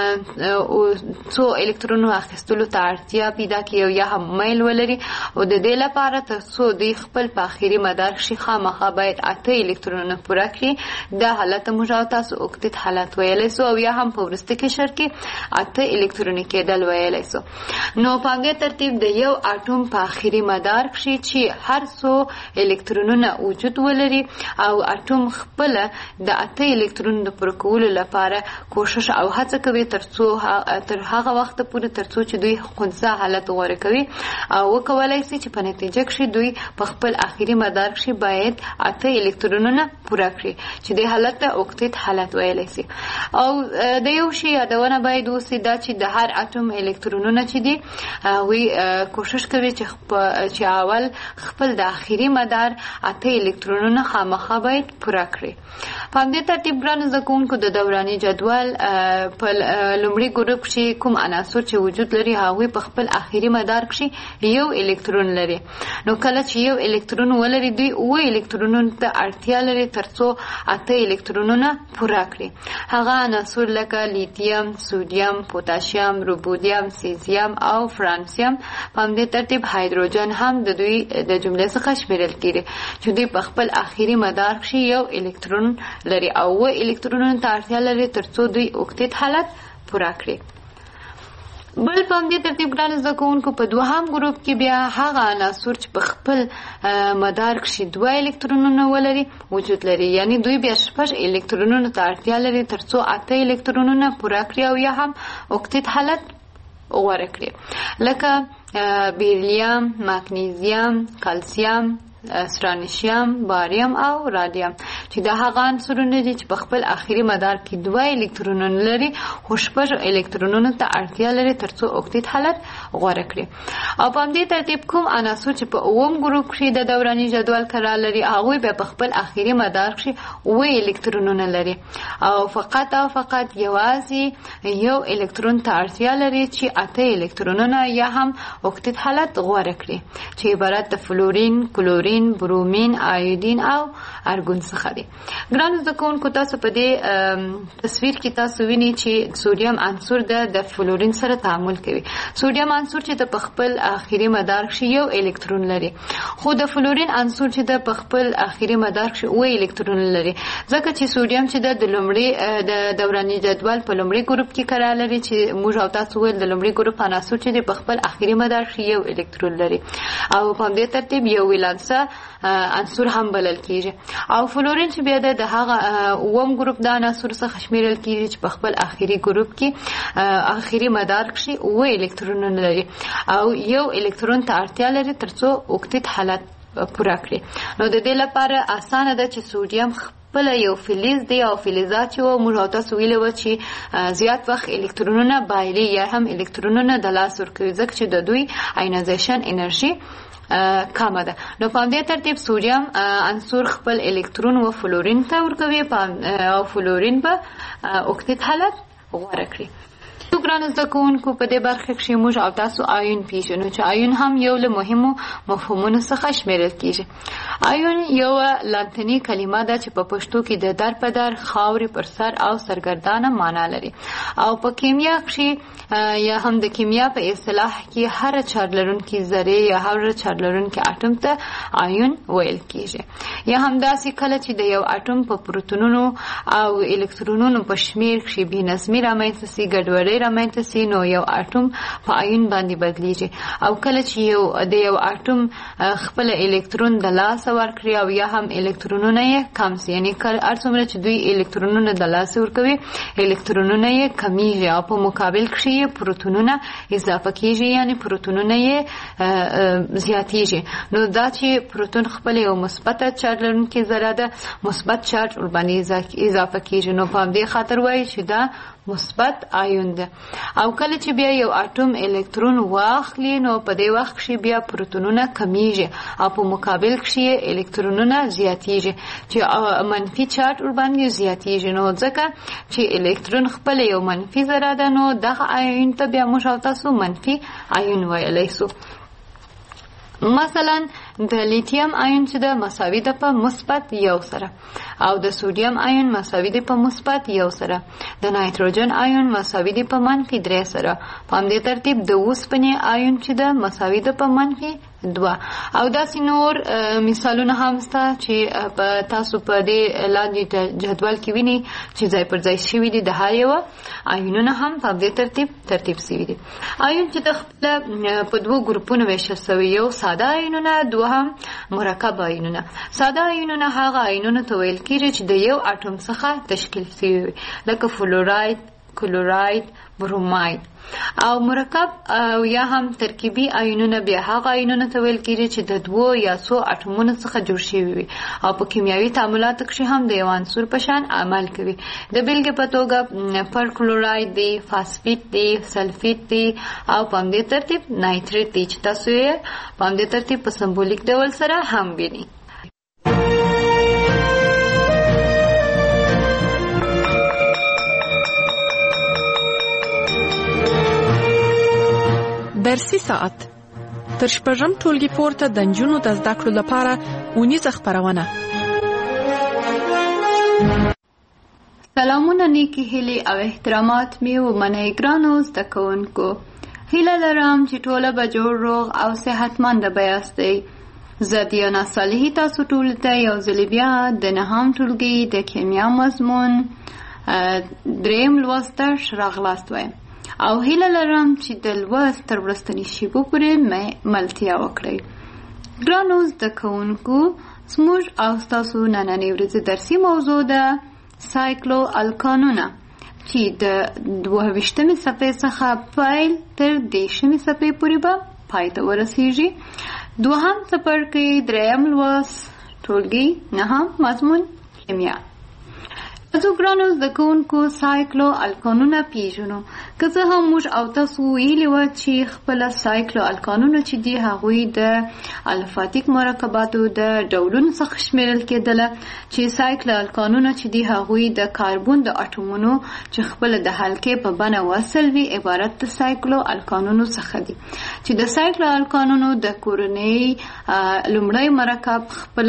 څو الکترونو اخیستلو ته اړتیا پیدا کوي او یا هم میل ولري، او د دې لپاره تر څو دوی خپل په اخیری مدار کې خامخا باید اته الکترونونه پوره کړي، دا حالت موږ او تاسو اوکتیت حالت ویلی سو، او یا هم په وروستي قشر کې اته الکتروني کېدل ویلی سو. نو په همدې ترتیب د یو اټوم په اخیری مدار کې چې هر څو الکترونونه وجود ولري او اټوم خپل د اته الکترونو د پوره کولو لپاره کوشش او هڅه کوي تر څو تر هغه وخت پورې تر څو چې دوی خنثی حالت غوره کوي او وکولای شي چې په نتیجه کې دوی په خپل اخیری مدار کې باید اته الکترونونه پوره کړي، چې د حالت ته اوکتیت حالت ویلی شي. او د یو شی یادونه باید وسي دا چې د هر اټوم الکترونونه چې دي وی کوشش کوي چې چې اول خپل د اخیری مدار اته الکترونونه خامخا باید پوره کړي. په همدې ترتیب ګرانو زده کوونکو د دوراني جدول په لومړي ګروپ کې کوم عناصر چې وجود لري هغوی په خپل اخیری مدار کې یو الکترون لري. نو کله چې یو الکترون ولري دوی اوه الکترونونو ته اړتیا لري تر څو اته الکترونونه پوره کړي. هغه عناصر لکه لیتیم، سودیم، پوتاشیم، روبودیم، سیزیم او فرانسیم. په همدې ترتیب هایدروجن هم د دوی د جملې څخه شمیرل کیږي چې دوی په خپل اخیری مدار کې یو الکترون لري او اوه الکترونونو ته اړتیا لري تر څو دوی اوکتیت حالت پوره کړي. بل په همدې ترتیب ګرانو زده کوونکو په دوهم ګروپ کې بیا هغه عناصر چې په خپل مدار کې دوه الکترونونه ولري وجود لري، یعنی دوی بیا شپږ الکترونونو ته اړتیا لري تر څو اته الکترونونه پوره کړي او یا هم اوکتیت حالت غوره کړي، لکه بیریلیم، مګنیزیم، کلسیم، سترانشیم، باریم او رادیم چې دا هغه عنصرونه دي چې په خپل اخیری مدار کې دوه الکترونونه لري خو شپږ الکترونونو ته اړتیا لري تر څو اوکتیت حالت غوره کړي. او په همدې ترتیب کوم عناصر چې په اووم ګروپ کې د دوراني جدول قرار لري هغوی بیا په خپل اخیری مدار کې اوه الکترونونه لري او فقط او فقط یوازې یو الکترون ته اړتیا لري چې اته الکترونونه یا هم اوکتیت حالت غوره کړي، چې عبارت د فلورین، کلورین، برومین، آیودین او ارګون څخه دي. کړي. ګرانو زده کوونکو تاسو په دې تصویر کې تاسو وینئ چې سوډیم عنصر د فلورین سره تعامل کوي. سوډیم عنصر چې د خپل اخیری مدار کې یو الکترون لري، خو د فلورین عنصر چې د خپل اخیری مدار کې اوه الکترون لري، ځکه چې سوډیم چې د لومړي د دوراني جدول په لومړي ګروپ کې قرار لري چې موږ او تاسو ویل د لومړي ګروپ عناصر چې د خپل اخیری مدار کې یو الکترون لري او په دې ترتیب یو ولانسه عنصر هم بلل کیږي. او فلورین چې بیا د هغه اووم ګروپ د عناصر څخه شمیرل کیږي چې په خپل اخیری ګروپ کې اخیری مدار کې اوه الکترونونه لري او یو الکترون ته اړتیا لري ترڅو اوکتیت حالت پوره کړي. نو د دې لپاره اسانه ده چې سوډیم خپل یو فلز دی او فلزات چې موږ او تاسو ویلو چې زیات وخت الکترونونه بایلي یا هم الکترونونه د لاس ورکوي ځکه چې د دوی آینایزیشن انرژي کمه ده. نو په دې ترتیب سوډیم عنصر خپل الکترون و فلورین ته ورکوي او فلورین به اوکتیت حالت غوره کړي. تو ګرانو زده کوونکو په دې برخه کې موږ او تاسو آیون پیژنو چې آیون هم یو له مهمو مفهومونو څخه شمیرل کیږي. آیون یو لاتینی کلمه ده چې په پښتو کې د در په در، خاورې پر سر او سرګردانه معنا لري او په کیمیا کې یا هم د کیمیا په اصطلاح کې هر چارج لرونکي ذره یا هر چارج لرونکي اټوم ته آیون ویل کیږي. یا هم داسې کله چې د یو اټوم په پروتونونو او الکترونونو په شمیر کې بې نظمي رامنځته سي، ګډوډي رامنځته سي، نو یو اټوم په آیون باندې بدلیږي. او کله چې یو د یو اټوم خپل الکترون د لاس ورکړي او یا هم الکترونونه یې کم سي، یعنی هر څومره چې دوی الکترونونه د لاس ورکوي الکترونونه یې کمیږي او په مقابل کې پروتونونه اضافه کیږي، یعنی پروتونونه یې زیاتیږي. نو دا چې پروتون خپل یو مثبت چارج لرونکي ذره ده، مثبت چارج ور باندې اضافه کیږي، نو په دې خاطر وایي چې دا مثبت آیون ده. او کله چې بیا یو اټوم الکترون واخلي نو په دې وخت کې بیا پروتونونه کمیږي او په مقابل کې الکترونونه زیاتیږي چې منفي چارج ور باندې زیاتیږي. نو ځکه چې الکترون خپل یو منفي ذره ده نو دغه آیون ته بیا موږ او تاسو منفي آیون ویلی سو. مثلا د لیتیم آیون چې د مساوي ده په مثبت یو سره او د سوډیم آیون مساوي ده په مثبت یو سره، د نایتروجن آیون مساوي ده په منفي درې سره. په همدې ترتیب د اوسپنې آیون چې ده مساوي ده په منفي دوه. او داسې نور مثالونه هم شته چې په تاسو په دې لاندې جدول کې وینئ چې ځای پر ځای شوي دي. د هر یوه آیونونه هم په دې ترتیب ترتیب شوي دي. آیون چې د خپله په دوو ګروپونو ویشل شوي، یو ساده آیونونه، دوهم مرکب آیونونه. ساده آیونونه هغه آیونونه ته ویل کیږي چې د یو اټوم څخه تشکیل شوي لکه فلوراید، کلوراید، بروماید. او مرکب او یا هم ترکیبي آیونونه بیا هغه آیونونه ته ویل کیږي چې د دوو یا څو اټومونو څخه جوړ شوي وي او په کیمیاوي تعاملاتو کې هم د یو عنصر په شان عمل کوي. د بیلګې په توګه پرکلوراید دی، فاسفیت دی، سلفیت دی او په همدې ترتیب نایتریت دی چې تاسو یې په همدې ترتیب په سمبولیک ډول سره هم وینئ. درسي ساعت تر شپږم ټولګي پورته د نجونو د زده کړو لپاره اونیزه خپرونه. سلامونه، نیکی هیلې او احترامات مې ومنئ ګرانو زده کوونکو. هیله لرم چې ټوله به جوړ روغ او صحتمنده به یاستئ. زه دیانا صالحي تاسو ټولو ته یو ځل بیا د نهم ټولګي د کیمیا مضمون دریم لوست ته راغلاست وایم او هیله لرم چې د لوست تر وروستني شیبو پورې مې ملتیا وکړئ. ګرانو زده کوونکو، زموږ او ستاسو نننۍ ورځې درسي موضوع ده سایکلو الکانونه چې د دوه ویشتمې صفحې څخه پیل تر دېرشمې صفحې پورې به پای ته ورسیږي. دوهم څپرکی دریم لوست ټولګي نهم مضمون کیمیا. زه ګرانو زده کوونکو سایکلو الکانونه پیژنو. که څه هم موږ او تاسو ویلي وه چې خپله سایکلو الکانونه چې دي هغوی د الفاتیک مرکباتو د ډولونو څخه شمیرل کېدله چې سایکلو الکانونه چې دي هغوی د کاربون د اټومونو چې خپله د حلقې په بڼه وصل وي عبارت د سایکلو الکانونو څخه دي چې د سایکلو الکانونو د کورنۍ لومړی مرکب خپله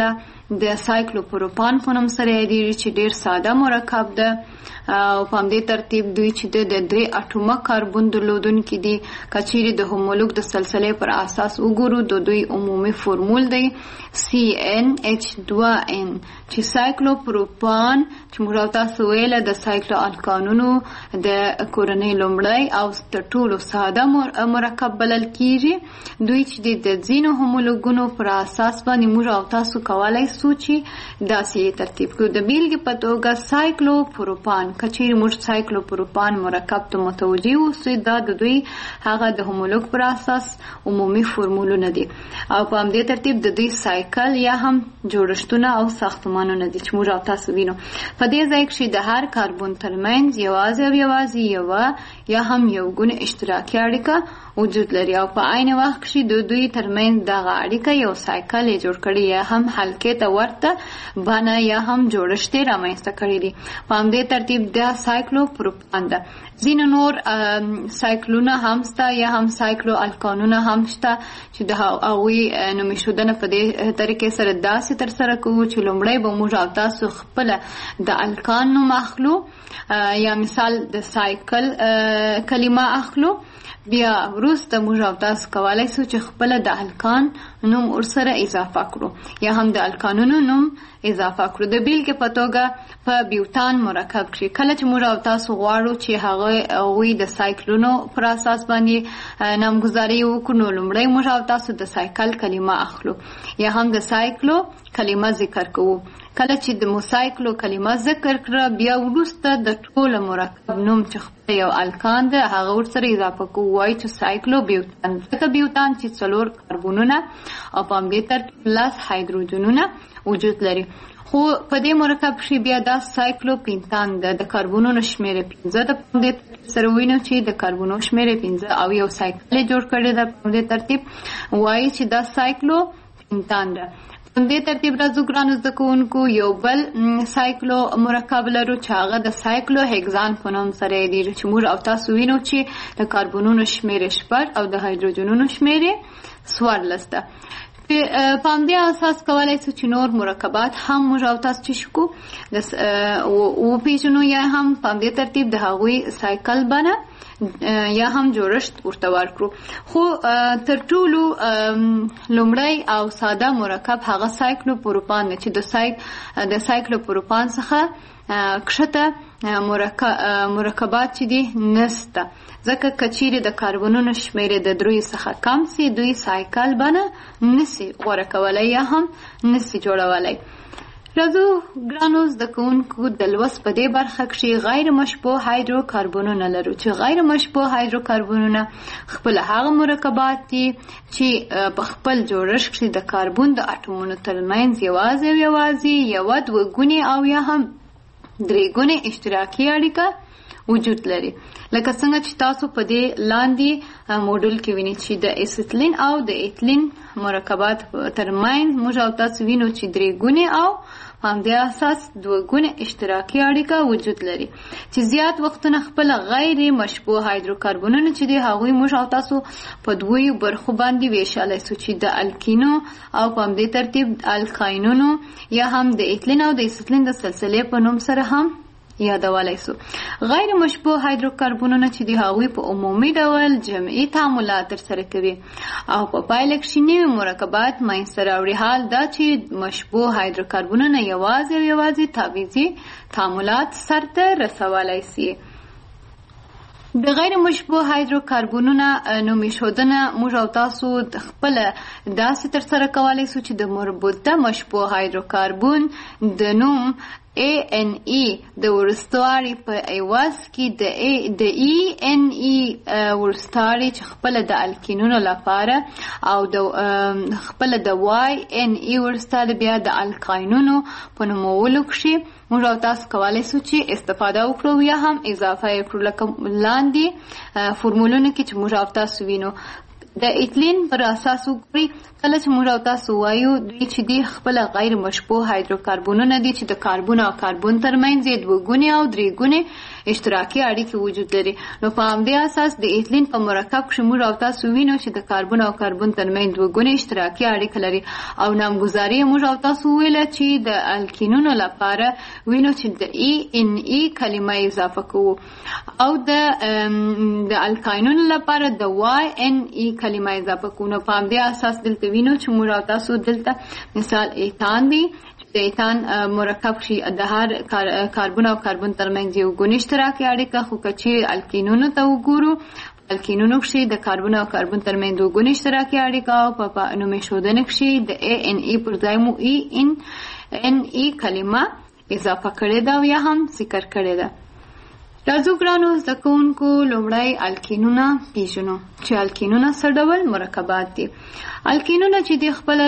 د سایکلوپروپان په نوم سره یادېږي چې ډیر ساده مرکب ده او په همدې ترتیب دوی چې د درې اټومه کاربن درلودونکي دي. که چیرې د هومولوګ د سلسلې پر اساس وګورو د دوی عمومي فورمول دی سی ان ایچ دوه ان چې سایکلوپروپان چې موږ تاسو ویله د سایکلو الکانونو د کورنۍ لومړی او تر ټولو ساده مرکب بلل کیږي. دوی چې د ځینو هومولوګونو پر اساس باندې موږ او تاسو کولای سو چې داسې ترتیب کړو. د بیلګې په توګه سایکلوپروپان که چیرې موږ سایکلوپروپان مرکب ته متوجه اوسو دا د دوی هغه د هومولوګ پر اساس عمومي فورمولونه دي او په همدې ترتیب د دوی سایکل یا هم جوړښتونه او ساختمانونه دي چې موږ او تاسو وینو. په دې ځای کې د هر کاربن ترمنځ یوازې او یوازې یوه یا هم یو ګونه اشتراکي اړیکه وجود لري او په عین وخت کې د دوی ترمنځ دغه اړیکه یو سایکل یې جوړ کړی یا هم حلقې ته ورته بڼه یا هم جوړښت یې رامنځته کړی دي. په همدې ترتیب د سایکلوپروپان ده. ځینې نور سایکلونه هم شته یا هم سایکلو الکانونه هم شته چې د هغوی نومېښودنه په دې طریقې سره داسې ترسره کوو چې لومړی به موږ او تاسو خپله د الکان نوم اخلو یا مثال د سایکل کلمه اخلو، بیا وروسته موږ او تاسو کولی سو چې خپله د الکان نوم ورسره اضافه کړو یا هم د الکانونو نوم اضافه کړو. د بیلګې په توګه په بیوتان مرکب کړي کله چې موږ او تاسو غواړو چې هغه هغوی د سایکلونو پر اساس باندې نامګذاري وکړو نو لومړی موږ او تاسو د سایکل کلمه اخلو یا هم د سایکلو کلمه ذکر کوو. کله چې د موسایکلو کلمه ذکر کړه بیا وروسته د ټوله مرکب نوم چې خپل یو الکان ده هغه ورسره اضافه کوو وایي چې سایکلو بیوتان. ځکه بیوتان چې څلور کاربونونه او په همدې ترتیب لس هایدروجنونه وجود لري. خو په دې مرکب کښې بیا دا سایکلو پینتان ده. د کاربونونو شمېره پنځه ده. په همدې سره وینو چې د کاربونو شمېره پنځه او یو سایکل یې جوړ کړی ده. په همدې ترتیب وایي چې دا سایکلو پینتان ده. په دې ترتیب راځو ګرانو زده کوونکو یو بل سایکلو مرکب لرو چې هغه د سایکلو هیګزان په نوم سره یادېږي چې موږ او تاسو وینو چې د کاربونونو شمېره شپږ او د هایدروجنونو شمېره څوارلس ده. په همدې اساس کولی سو چې نور مرکبات هم موږ او تاسو چې شکو وپېژنو یا هم په همدې ترتیب د هغوی سایکل بڼه یا هم جوړښت ورته ورکړو. خو تر ټولو لومړی او ساده مرکب هغه سایکلوپروپان دی چې د سایک د سایکلوپروپان څخه کښته مرکبات چې دي نسته. ځکه که چیرې د کاربونونو شمېرې د دریو څخه کم سي دوی سایکل بڼه نسي غوره کولی یا هم نسي جوړولی. راځو ګرانو زده کوونکو د لوست په دې برخه کښې غیر مشبوع هایدروکاربنونه لرو چې غیر مشبوع هایدروکاربنونه خپل هغه مرکبات دي چې په خپل جوړښت کښې د کاربن د اټومونو ترمنځ یوازې او یوازې یوه دوه ګونې او یا هم درې ګونې اشتراکي اړیکه وجود لري. لکه څنګه چې تاسو په دې لاندې موډل کې وینئ چې د اسیتلین او د ایتلین مرکبات ترمنځ موږ او تاسو وینو چې درې ګونې او په همدې اساس دوه ګونې اشتراکي اړیکه وجود لري چې زیات وختونه خپل غیر مشبوع هایدروکاربنونه چې دي هغوی موږ او تاسو په دویو برخو باندې ویشلی سو چې د الکینو او په همدې ترتیب الکاینونو یا هم د ایتلین او د اسیتلین د سلسلې په نوم سره هم یادولی سو. غیر مشبوع هایدروکاربنونه چې دي هغوی په عمومي ډول جمعي تعاملات ترسره کوي او په پایله کښې نوي مرکبات منځته راوړي. حال دا چې مشبوع هایدروکاربنونه یوازې او یوازې تاویزي تعاملات سرته رسولی سي. د غیر مشبوع هایدروکاربنونه نومېښودنه موږ او تاسو خپله داسې ترسره کولی سو چې د مربوطه مشبوع هایدروکاربن د نوم ای ان ای د ورستواري په عوض کې د ای د ای ان ای ورستواري چې خپله د الکینونو لپاره او د خپله د وای ان ای ورستواري بیا د الکاینونو په نومولو کښې موږ او تاسو کولی سو چې استفاده وکړو یا هم اضافه یې کړو. لکه لاندې فورمولونه کې چې موږ او تاسو وینو د ایتلین پر اساس وګوري. کله چې موږ او تاسو وایو دوی چې دی خپل غیر مشبوه هایدروکاربونونه دي چې د کاربن او کاربن ترمنځ یې دوه ګونې او درې ګونې اشتراکي اړیکې وجود لري، نو په همدې اساس د ایتلین په مرکب کې موږ او تاسو وینو چې د کاربن او کاربن ترمنځ دوه ګونې اشتراکي اړیکه لري. او نامګذاري موږ او تاسو ویل چې د الکینونو لپاره وینو چې د ای ان ای کلمه اضافه کوو او د د الکاینونو لپاره د وای ان ای کلمه اضافه کوو. نو په همدې اساس دلته وینو چې موږ او تاسو دلته مثال ایتان دی، د ایتان مرکب شي د هر کاربن او کاربن ترمنځ یو ګونې اشتراکي اړیکه، خو که چې الکینونو ته وګورو الکینونو کښې د کاربن او کاربن ترمنځ دوه ګونې اشتراکي اړیکه او په نومېښودنه کښې د ای ان ای پر ځای مو ای ان ان ای کلمه اضافه کړې ده او یا هم ذکر کړې ده. راځو ګرانو زده کوونکو لومړی الکینونه پیژنو چې الکینونه څه ډول مرکبات دي. الکینونه چې دی خپله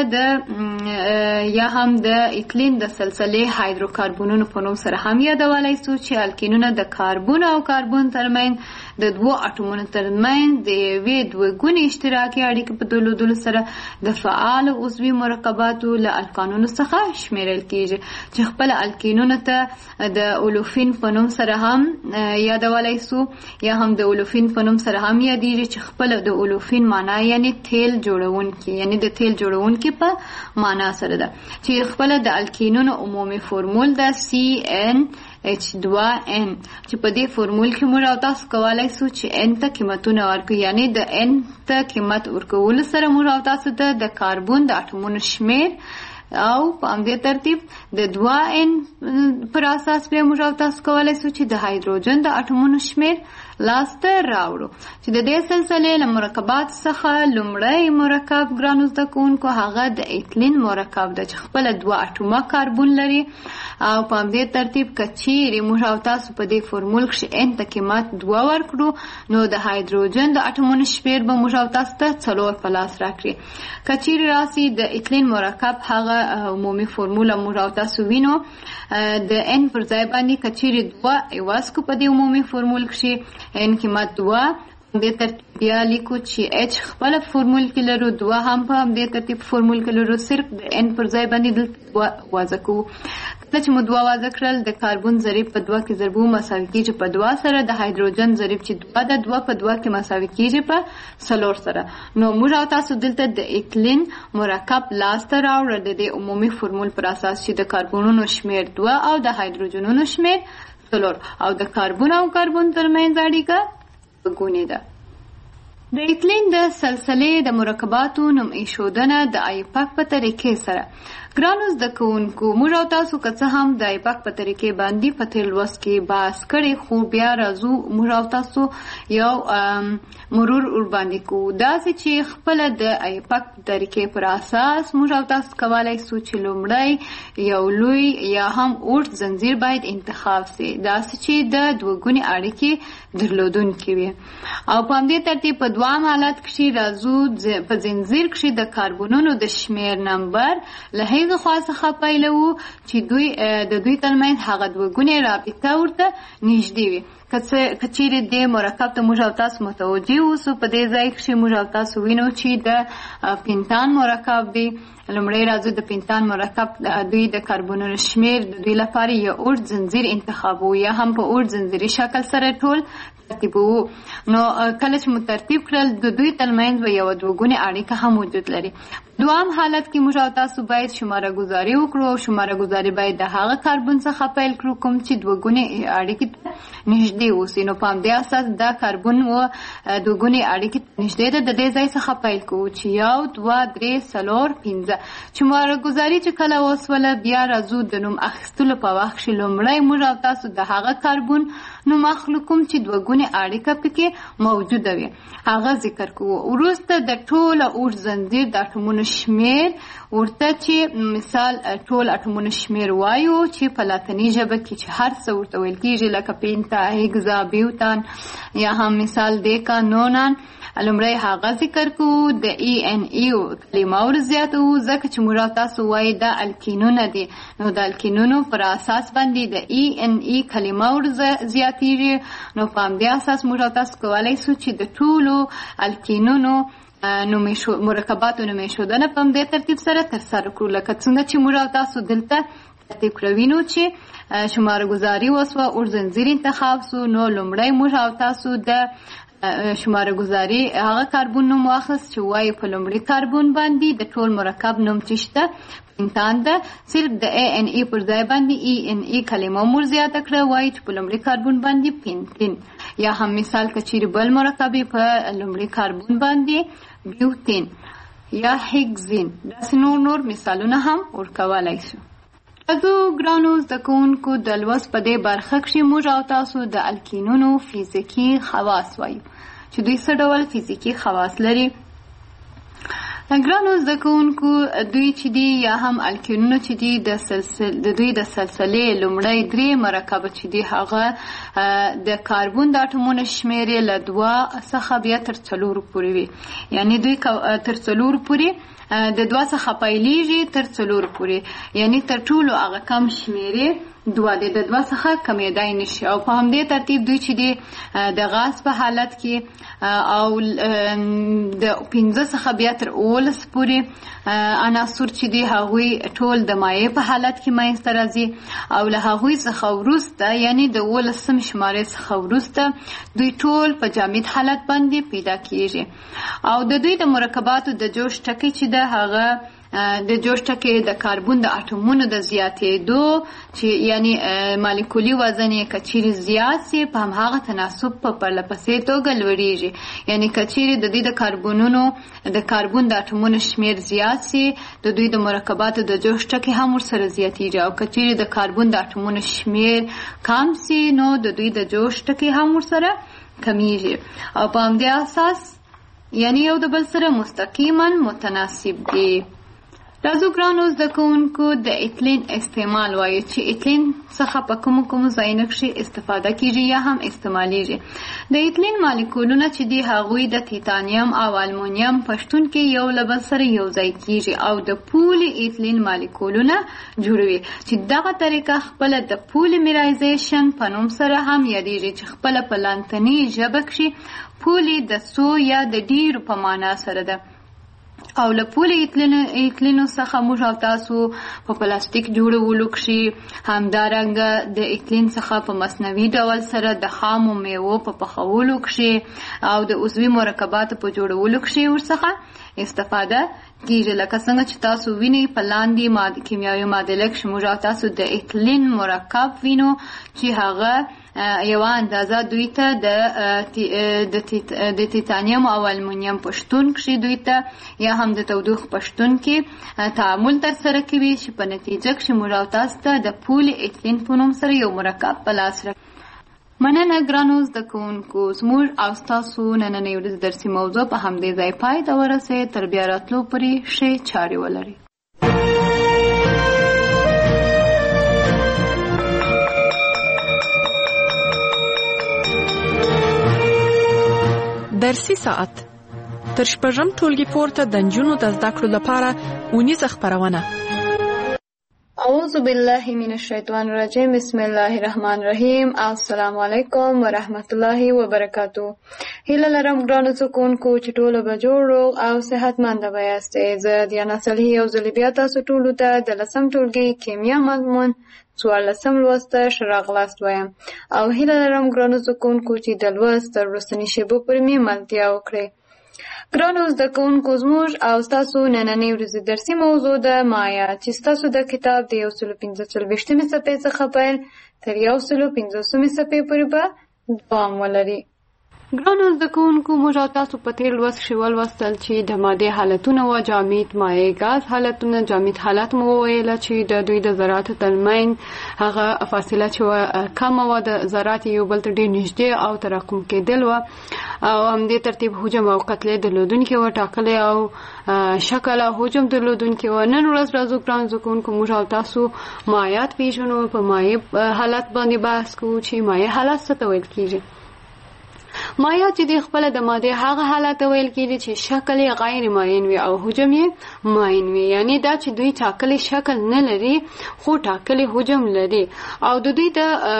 د یا هم د ایتلین د سلسلې هایدروکاربونونو په نوم سره هم یادولی سو چې الکینونه د کاربن او کاربن ترمنځ د دوو اټومونو ترمنځ د یوې دوه ګونې اشتراکي اړیکې په درلودلو سره د فعال عضوي مرکباتو له الکانونو څخه شمیرل کیږي چې خپله الکینونو ته د اولوفین په نوم سره هم یادولی سو یا هم د اولوفین په نوم سره هم یادیږي چې خپله د اولوفین معنا یعنی تیل جوړونکی یعنی د تیل جوړونکی په معنا سره ده چې خپله د الکینونو عمومي فورمول ده سی ان اچ دوه ان چې په دې فورمول کې موږ او تاسو کولی سو چې ان ته قیمتونه ورکړو، یعنی د ان ته قیمت ورکولو سره موږ او تاسو ته د کاربن د اټومونو شمیر او په همدې ترتیب د دوه ان پر اساس بیا موږ او تاسو کولی سو چې د هایدروجن د اټومونو شمیر لاسته راوړو. چې د دې سلسلې له مرکبات څخه لومړی مرکب ګرانو زده کوونکو هغه د ایتلین مرکب ده چې خپله دوه اټومه کاربن لري او په همدې ترتیب که چیرې موږ او تاسو په دې فورمول کښې ان ته قیمت دوه ورکړو نو د هایدروجن د اټومونو شمیر به موږ او تاسو ته څلور په لاس راکړي. که چیرې راسي د ایتلین مرکب هغه عمومي فورمول موږ او تاسو وینو د ان پر ځای باندې که چیرې دوه عوض کړو په دې عمومي فورمول کښې ان قیمت دوه دې ترتیب بیا لیکو چې اچ خپله فورمول کې لرو دوه هم په همدې ترتیب فورمول کې لرو صرف د ان پر ځای باندې دلته دوه وضع کوو. کله چې مو دوه وضع کړل د کاربن ضریب په دوه کې ضربو مساوي کېږي په دوه سره، د هایدروجن ضریب چې دوه ده دوه په دوه کې مساوي کېږي په څلور سره. نو موږ او تاسو دلته د ایتلین مرکب لاسته راوړل د دې عمومي فورمول پر اساس چې د کاربنونو شمیر دوه او د هایدروجنونو شمیر څلور او د کاربن او کاربن ترمنځ اړیکه ګونې ده. د ایتلین د سلسلې د مرکباتو نوم ایښودنه د آیپاک په طریقې سره. ګرانو زده کوونکو موږ او تاسو که څه هم د آیپاک په طریقې باندې په تېر لوست کې بحث کړی، خو بیا راځو موږ او تاسو یو مرور ورباندې کوو. داسې چې خپله د آیپاک طریقې پر اساس موږ او تاسو کولی سو چې لومړی یو لوی یا هم اوږد زنځیر باید انتخاب سي، داسې چې د دوه ګونې اړیکې درلودونکې وي. او په همدې ترتیب په دوام حالت کښې راځو په زنځیر کښې د کاربنونو د شمیر نمبر له هغې خوا څخه پیلوو چې دوی د دوی ترمنځ هغه دوه ګونې رابطه ورته نږدې وي. که چیرې دې مرکب ته موږ او تاسو متوجه اوسو په دې ځای کښې موږ او تاسو وینو چې د پینتان مرکب دی. لومړی راځو د پینتان مرکب دوی د کاربنونو شمیر د دوی لپاره یو اوږد زنځیر انتخابوو یا هم په اوږد زنځیري شکل سره ټول ترتیبوو. نو کله چې مو ترتیب کړل د دوی ترمنځ به یوه دوه ګونې اړیکه هم وجود لري. دوام حالت کې موږ او تاسو باید شماره ګذاري وکړو او شماره ګذاري باید د هغه کاربن څخه پیل کړو کوم چې دوه ګونې اړیکې ته نږدې اوسي. نو په همدې اساس دا کاربن و دوه ګونې اړیکې ته نږدې ده د دې ځای څخه پیل کوو چې یو دوه درې څلور پنځه. شماره ګذاري چې کله وسوله بیا راځو د نوم اخیستلو په وخت کښې لومړی موږ او تاسو د هغه کاربن نوم اخلو کوم چې دوه ګونې اړیکه پکې موجوده وي هغه ذکر کوو. وروسته د ټوله اوږد زنځیر د اټومونو شمیر ورته چې مثال ټول اټومونو شمیر وایو چې په لاتیني ژبه کې چې هر څه ورته ویل کېږي لکه پینتا، هیګزا، بیوتان یا هم مثال دیکا، نونان. لومړی هغه ذکر کوو د ای ان ای کلمه ور زیاتوو ځکه چې موږ تاسو وایي دا الکینونه دي. نو د الکینونو پر اساس باندې د ای ان ای کلمه ور زیاتېږي. نو په همدې اساس موږ تاسو کولی سو چې د ټولو الکینونو نومې شو مرکباتو نومې شودنه په دې ترتیب سره تر سره کړو لکه څنګه چې موږ او تاسو دلته ترتیب کړوینو چې شماره گذاری وسوه او زنجیر انتخاب سو نو لومړی موږ او تاسو د شماره گذاری هغه کاربن نوم واخست چې وایي په لومړي کاربن باندې د ټول مرکب نوم چې شته پینتان ده صرف د ا ان ای پر ځای باندې ای ان ای کلمه مور زیاته کړه وایي چې په لومړي کاربن باندې پینتین یا هم مثال کچیر بل مرکب په لومړي کاربن باندې بیوتین یا هیگزین داسې نور نور مثالونه هم ورکولای شو. تاسو ګرانو زده کوونکو د لوست په دې برخه کې موږ او تاسو د الکینونو فزیکي خواص وایو چې دوی څه ډول فزیکي خواص لري. ګرانو زده کوونکو دوی چې دي یا هم الکینونه چې دي د سلسله د دوی د سلسلې لومړی درې مرکب چې دي هغه د کاربن د اټومونو شمېر یې له دوه څخه بیا تر څلورو پورې وي یعنی دوی تر څلورو پورې د دوه څخه پیلیږي تر څلورو پورې یعنی تر ټولو هغه کم شمېر یې دوه دی د دوه څخه کمېدای نشي او په همدې ترتیب دوی چې دي د غاز په حالت کې او د پنځه څخه بیا تر اوولس پورې عناصر چې دي هغوی ټول د مایع په حالت کې منځته راځي او له هغوی څخه وروسته یعنی د اوولسم شمارې څخه وروسته دوی ټول په جامد حالت باندې پیدا کیږي او د دوی د مرکباتو د جوش ټکی چې ده هغه د جوش ټکی د کاربن د اټومونو د زیاتېدو چې یعنی مالیکولي وزن یې کچیرې زیات سي په هماغه تناسب په پرلپسې توګه لوړیږي یعنی کچیرې د دوی د کاربنونو د کاربن د اټومونو شمېر زیات سي د دوی د مرکباتو د جوش ټکی هم ورسره زیاتېږي او کچیرې د کاربن د اټومونو شمېر کم سي نو د دوی د جوش ټکی هم ورسره کمیږي او په همدې اساس یعنی یو د بل سره مستقیما متناسب دي. تاسو ګرانو زده کوونکو د ایتلین استعمال وایي چې ایتلین څخه په کوم کوم ځایونو کې استفاده کیږي یا هم استعمالیږي. د ایتلین مالیکولونه چې دي هغوی د تیتانیم او المونیم په شتون کې یو له بل سره یو ځای کیږي او د پولی ایتلین مالیکولونه جوړوي چې دغه طریقه خپل د پولیمرایزیشن په نوم سره هم یادېږي چې خپل په لاتیني ژبه کې پولی د څو یا د ډیرو په معنا سره ده او له پولی ایتلینو څخه موږ او تاسو په پلاستیک جوړولو کې همدارنګه د ایتلین څخه په مصنوعي ډول سره د خامو میوو په پخولو کې او د عضوي مرکباتو په جوړولو کې ورڅخه استفاده کیږي لکه څنګه چې تاسو وینئ په لاندې ماده کیمیاوي معادله کې موږ او تاسو د ایتلین مرکب وینو چې هغه یو اندازه دوی ته د د تیتانیم او المونیم په شتون کې دوی ته یا هم د تودوخې په شتون کې تعامل ترسره کوي چې په نتیجه کې موږ او تاسو ته د پولی ایتلین په نوم سره یو مرکب په لاس راکوي. مننه ګرانو زده کوونکو زموږ او ستاسو نننۍ ورځ درسي موضوع په همدې ځای پای ته ورسېد. تر بیا راتلو پورې ښې چارې ولرئ. درسي ساعت تر شپږم ټولګي پورته د نجونو د زده کړو لپاره اونیزه خپرونه. اعوذ بالله من الشیطان الرجیم بسم الله الرحمن الرحیم. السلام علیکم ورحمت الله وبرکاتو. هیله لرم ګرانو زده کوونکو چې ټول به جوړ روغ او صحتمند یاستئ. زه دیانا صالحي یو ځل بیا تاسو ټولو ته د لسم ټولګي کیمیا مضمون څوارلسم لوست ته ښه راغلاست وایم او هیله لرم ګرانو زده کوونکو چې د لوست تر وروستنۍ شېبو پورې مې ملتیا وکړئ. ګرانو زده کوونکو زموږ او ستاسو نننۍ ورځې درسي موضوع ده مایا چې ستاسو د کتاب د یو سلو پنځه څلوېښتمې صفحې څخه پیل تر یو سلو پنځوسمې صفحې پورې به دوام ولري. ګرانو زده کوونکو موږ او تاسو په تېر لوست کښې ولوستل چې د مادې حالتونه وه جامد مایع ګاز حالتونه. جامد حالت مو وویله چې د دوی د ذراتو ترمنځ هغه فاصله چې وه کمه وه د ذرات یو بل ته ډېر نږدې او تراکم کېدل وه او همدې ترتیب حجم او کتلې درلودونکې وه ټاکلی او شکل او حجم درلودونکې وه. نن ورځ راځو ګرانو زده کوونکو موږ او تاسو مایعات پېژنو. په مایع حالت باندې بحث کوو چې مایع حالت څه ته ویل کېږي. مایع چې د خپل د ماده هغه حالت ویل کېږي چې شکل غیر ماین وي او حجم یې ماین وي، یعنی دا چې دوی ټاکلي شکل نه لري خو ټاکلي حجم لري او د دوی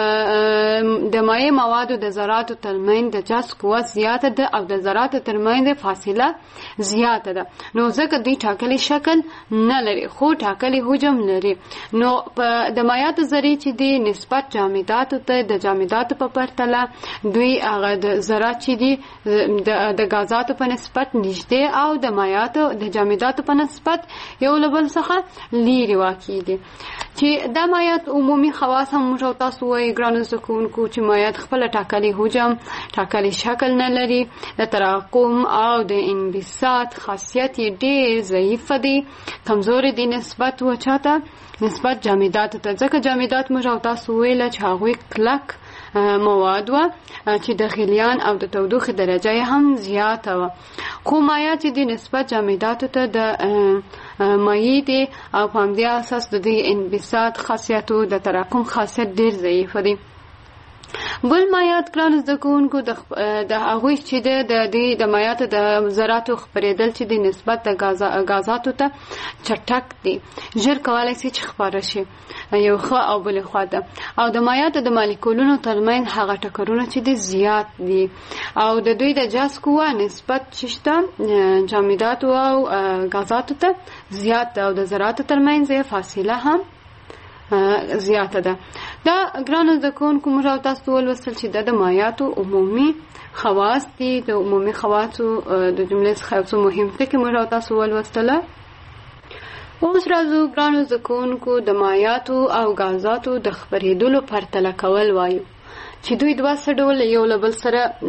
د د مایع موادو د ذراتو ترمنځ د جذب قوه زیاته ده او د ذراتو ترمنځ فاصله زیاته ده، نو ځکه دوی ټاکلي شکل نه لري خو ټاکلي حجم لري. نو د مایعاتو ذرې چې دي نسبت جامداتو ته د جامداتو په پرتله دوی هغه د ذرات چې دي د غازاتو په نسبت نږدې او د مایعاتو د جامداتو په نسبت یو له بل څخه لیرې واقع دي. چې دا مایعات عمومي خواص هم موږ او تاسو وایي ګرانو زده کوونکو چې مایعات خپله ټاکلي حجم ټاکلي شکل نه لري، د تراکم او د انبساط خاصیت یې ډېر ضعیف دی، کمزوري دي نسبت و چاته نسبت جامداتو ته، ځکه جامدات موږ او تاسو ویله چې هغوی کلک مواد و چې د غلیان او د تودوخې درجه یې هم زیاته وه، خو مایعات چې دي نسبت جامداتو ته د مایع دي او په همدې اساس د دوی انبساط خاصیتو د تراکم خاصیت ډېر ضعیف دی. بل مایعات ګرانو زده کوونکو د هغوی چې د دوی د مایعاتو د ذراتو خپرېدل چې د نسبت د غازاتو ته چټک دي، ژر کولی شي چې خپاره شي یو ښه او بلې خوا ته، او د مایعاتو د مالیکولونو ترمنځ هغه ټکرونه چې دي زیات دي او د دوی د جذب قوه نسبت چې شته جامداتو او غازاتو ته زیات ده او د ذراتو ترمنځ یې فاصله هم زیاته ده. دا ګرانو زده کوونکو موږ او تاسو ولوستل چې دا د مایعاتو عمومي خواص دي، د عمومي خواصو د جملې څخه یو څو مهم ټکي موږ او تاسو ولوستله. اوس راځو ګرانو زده کوونکو د مایعاتو او غازاتو د خپرېدلو پرتله کول وایو چې دوی دوه څه ډول یو له بل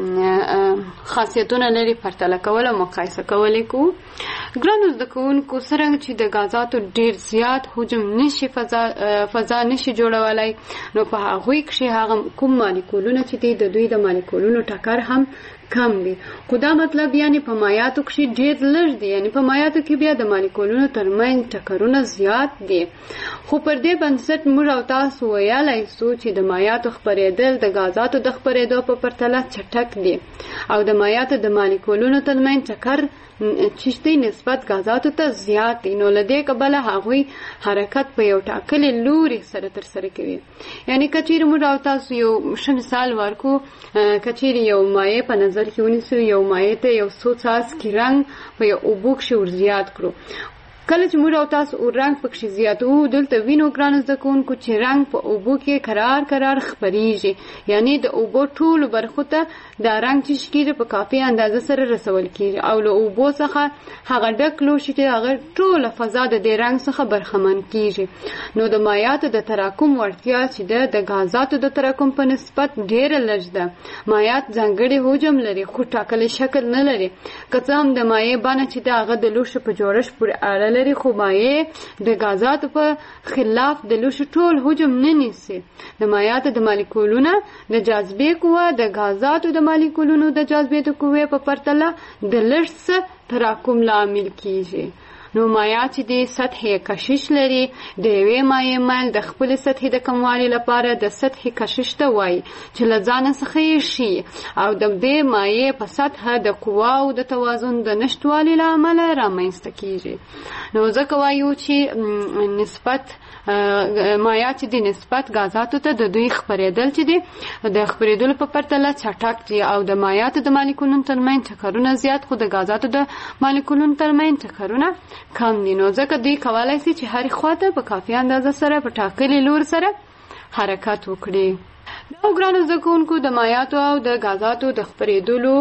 سره خاصیتونه لري، پرتله کول او مقایسه کول یې کوو. ګرانو زده کوونکو څرنګه چې د غازاتو ډېر زیات حجم نشي فضا فضا نشي جوړولی، نو په هغوی کښې هغه کوم مالیکولونه چې دي د دوی د مالیکولونو ټکر هم کم دي، خو دا مطلب یعنی په مایعاتو کښې ډېر لږ دي، یعنی په مایعاتو کې بیا د مالیکولونو ترمنځ ټکرونه زیات دي. خو پر دې بنسټ موږ او تاسو ویلی سو چې د مایعاتو خپرېدل د غازاتو د خپرېدو په پرتله چټک دي او د مایعاتو د مالیکولونو ترمنځ ټکر چې دی نسبت غازاتو ته زیات دي، نو له دې کبله هغوی حرکت په یو ټاکلي لوري سره ترسره کوي. یعنی که چیرې موږ او تاسو یو ښه مثال ورکو، که چیرې یو مایع په نظر کې ونیسو، یو مایع ته یو څو څاڅکي رنګ په یو اوبو کښې ور زیات کړو، کله چې موږ او تاسو رنګ پکښې زیاتوو دلته وینو ګرانو زده کوونکو چې رنګ په اوبو کې کرار کرار خپریږي، یعنی د اوبو ټولو برخو ته دا رنګ چې کېږي په کافي اندازه سره رسول کېږي او له اوبو څخه هغه ډک لوښي چې هغه ټوله فضا د دې رنګ څخه برخمن کېږي. نو د مایعاتو د تراکم وړتیا چې ده د غازاتو د تراکم په نسبت ډېره لږ ده. مایعات ځانګړی حجم لري خو ټاکلی شکل نه لري، که څه هم د مایع بڼه چې ده هغه د لوښو په جوړښت پورې اړه لري، خو مایع د غازاتو په خلاف د لوښو ټول حجم نه نیسي. د مایعاتو د مالیکولونو د جاذبې قوه د غازاتو د مالیکولونو د جاذبې د قوې په پرتله د لږ څه تراکم لامل کیږي. نو مایعات چې د سطحې کشش لري، د یوې مایع میل د خپلې سطحې د کموالي لپاره د سطحې کشش ته وایي چې له ځانه څخه یې ښیي او د دې مایع په سطحه د قواو د توازن د نشتوالي له امله رامنځته کیږي. نو ځکه وایو چې نسبت مایعات چې د نسبت غازاتو ته د دوی خپرېدل چې دي د خپرېدلو په پرتله چټک دي او د مایعاتو د مالیکولونو ترمنځ ټکرونه زیات، خو د غازاتو د مالیکولونو ترمنځ ټکرونه کم دي. نو ځکه دوی کولی شي چې هرې خواته په کافي اندازه سره په ټاکلي لور سره حرکت وکړي. دا ګرانو زده کوونکو د مایعاتو او د غازاتو د خپرېدلو